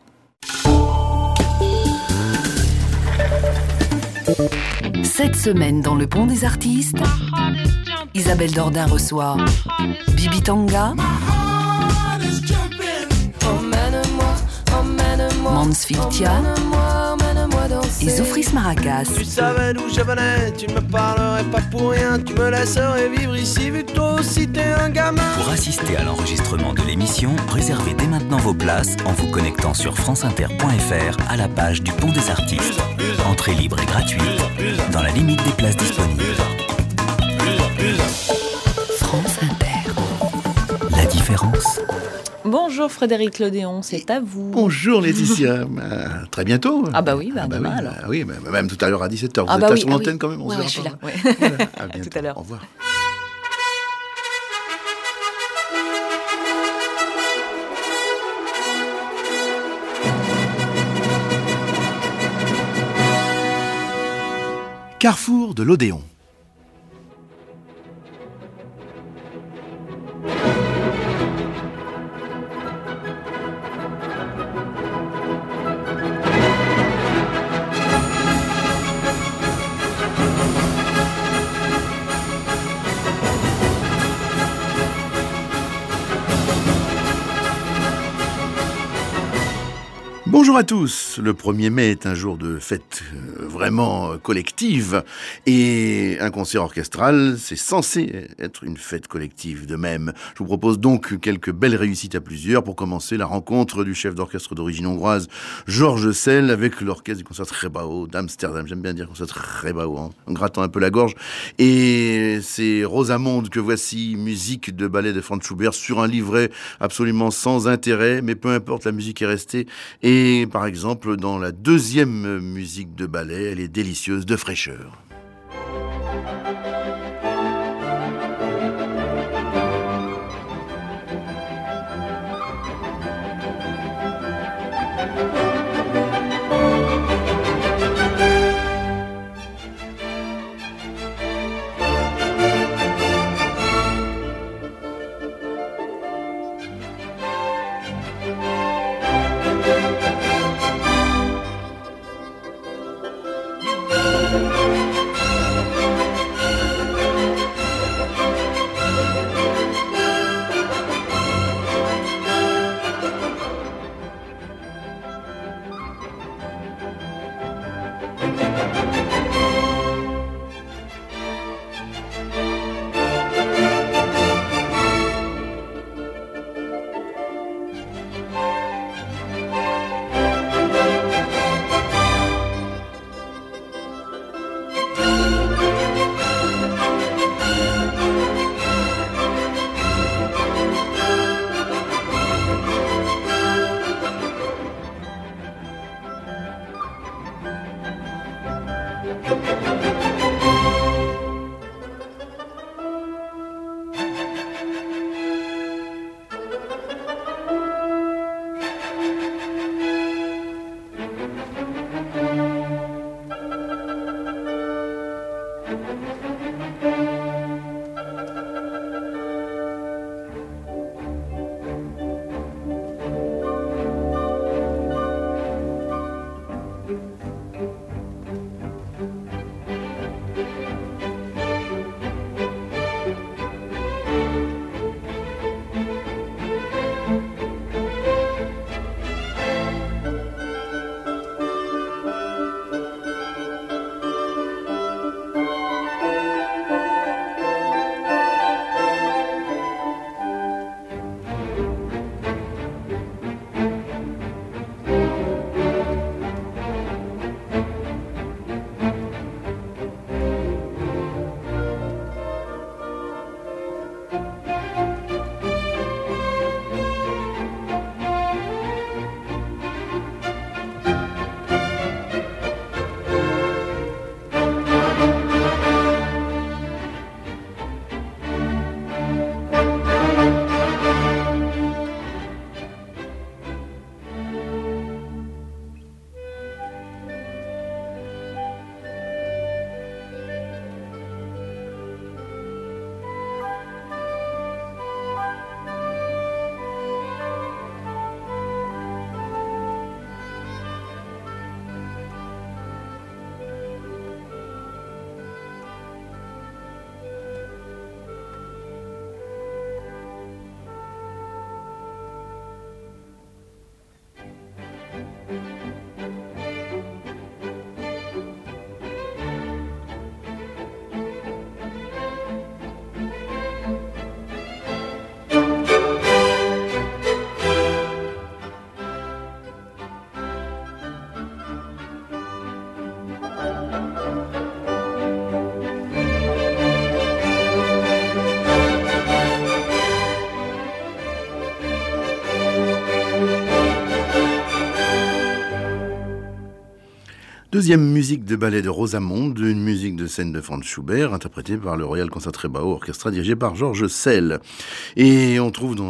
Cette semaine dans le Pont des Artistes, Isabelle Dordain reçoit Bibi Tonga, Mansfield-Tia et Zoufris Maracas. Tu savais d'où je venais, tu ne me parlerais pas pour rien, tu me laisserais vivre ici vu que toi aussi t'es un gamin. Pour assister à l'enregistrement de l'émission, réservez dès maintenant vos places en vous connectant sur franceinter.fr à la page du Pont des Artistes. Entrée libre et gratuite, dans la limite des places disponibles. France Inter. La différence. Bonjour Frédéric Lodéon, c'est à vous. Bonjour Laetitia, très bientôt. Ah bah oui, demain alors. Oui, même tout à l'heure à 17h, vous êtes là sur l'antenne quand même, on se verra je suis pas. là, ouais. Voilà, à bientôt, tout à l'heure. Au revoir. Carrefour de l'Odéon. Bonjour à tous, le 1er mai est un jour de fête vraiment collective et un concert orchestral, c'est censé être une fête collective de même. Je vous propose donc quelques belles réussites à plusieurs. Pour commencer, la rencontre du chef d'orchestre d'origine hongroise Georges Szell avec l'orchestre du Concertgebouw d'Amsterdam. J'aime bien dire Concertgebouw en grattant un peu la gorge. Et c'est Rosamonde que voici, musique de ballet de Franz Schubert sur un livret absolument sans intérêt, mais peu importe, la musique est restée. Et par exemple, dans la deuxième musique de ballet, elle est délicieuse de fraîcheur. Deuxième musique de ballet de Rosamonde, une musique de scène de Franz Schubert, interprétée par le Royal Concertgebouw Orchestra dirigé par Georges Sell. Et on trouve dans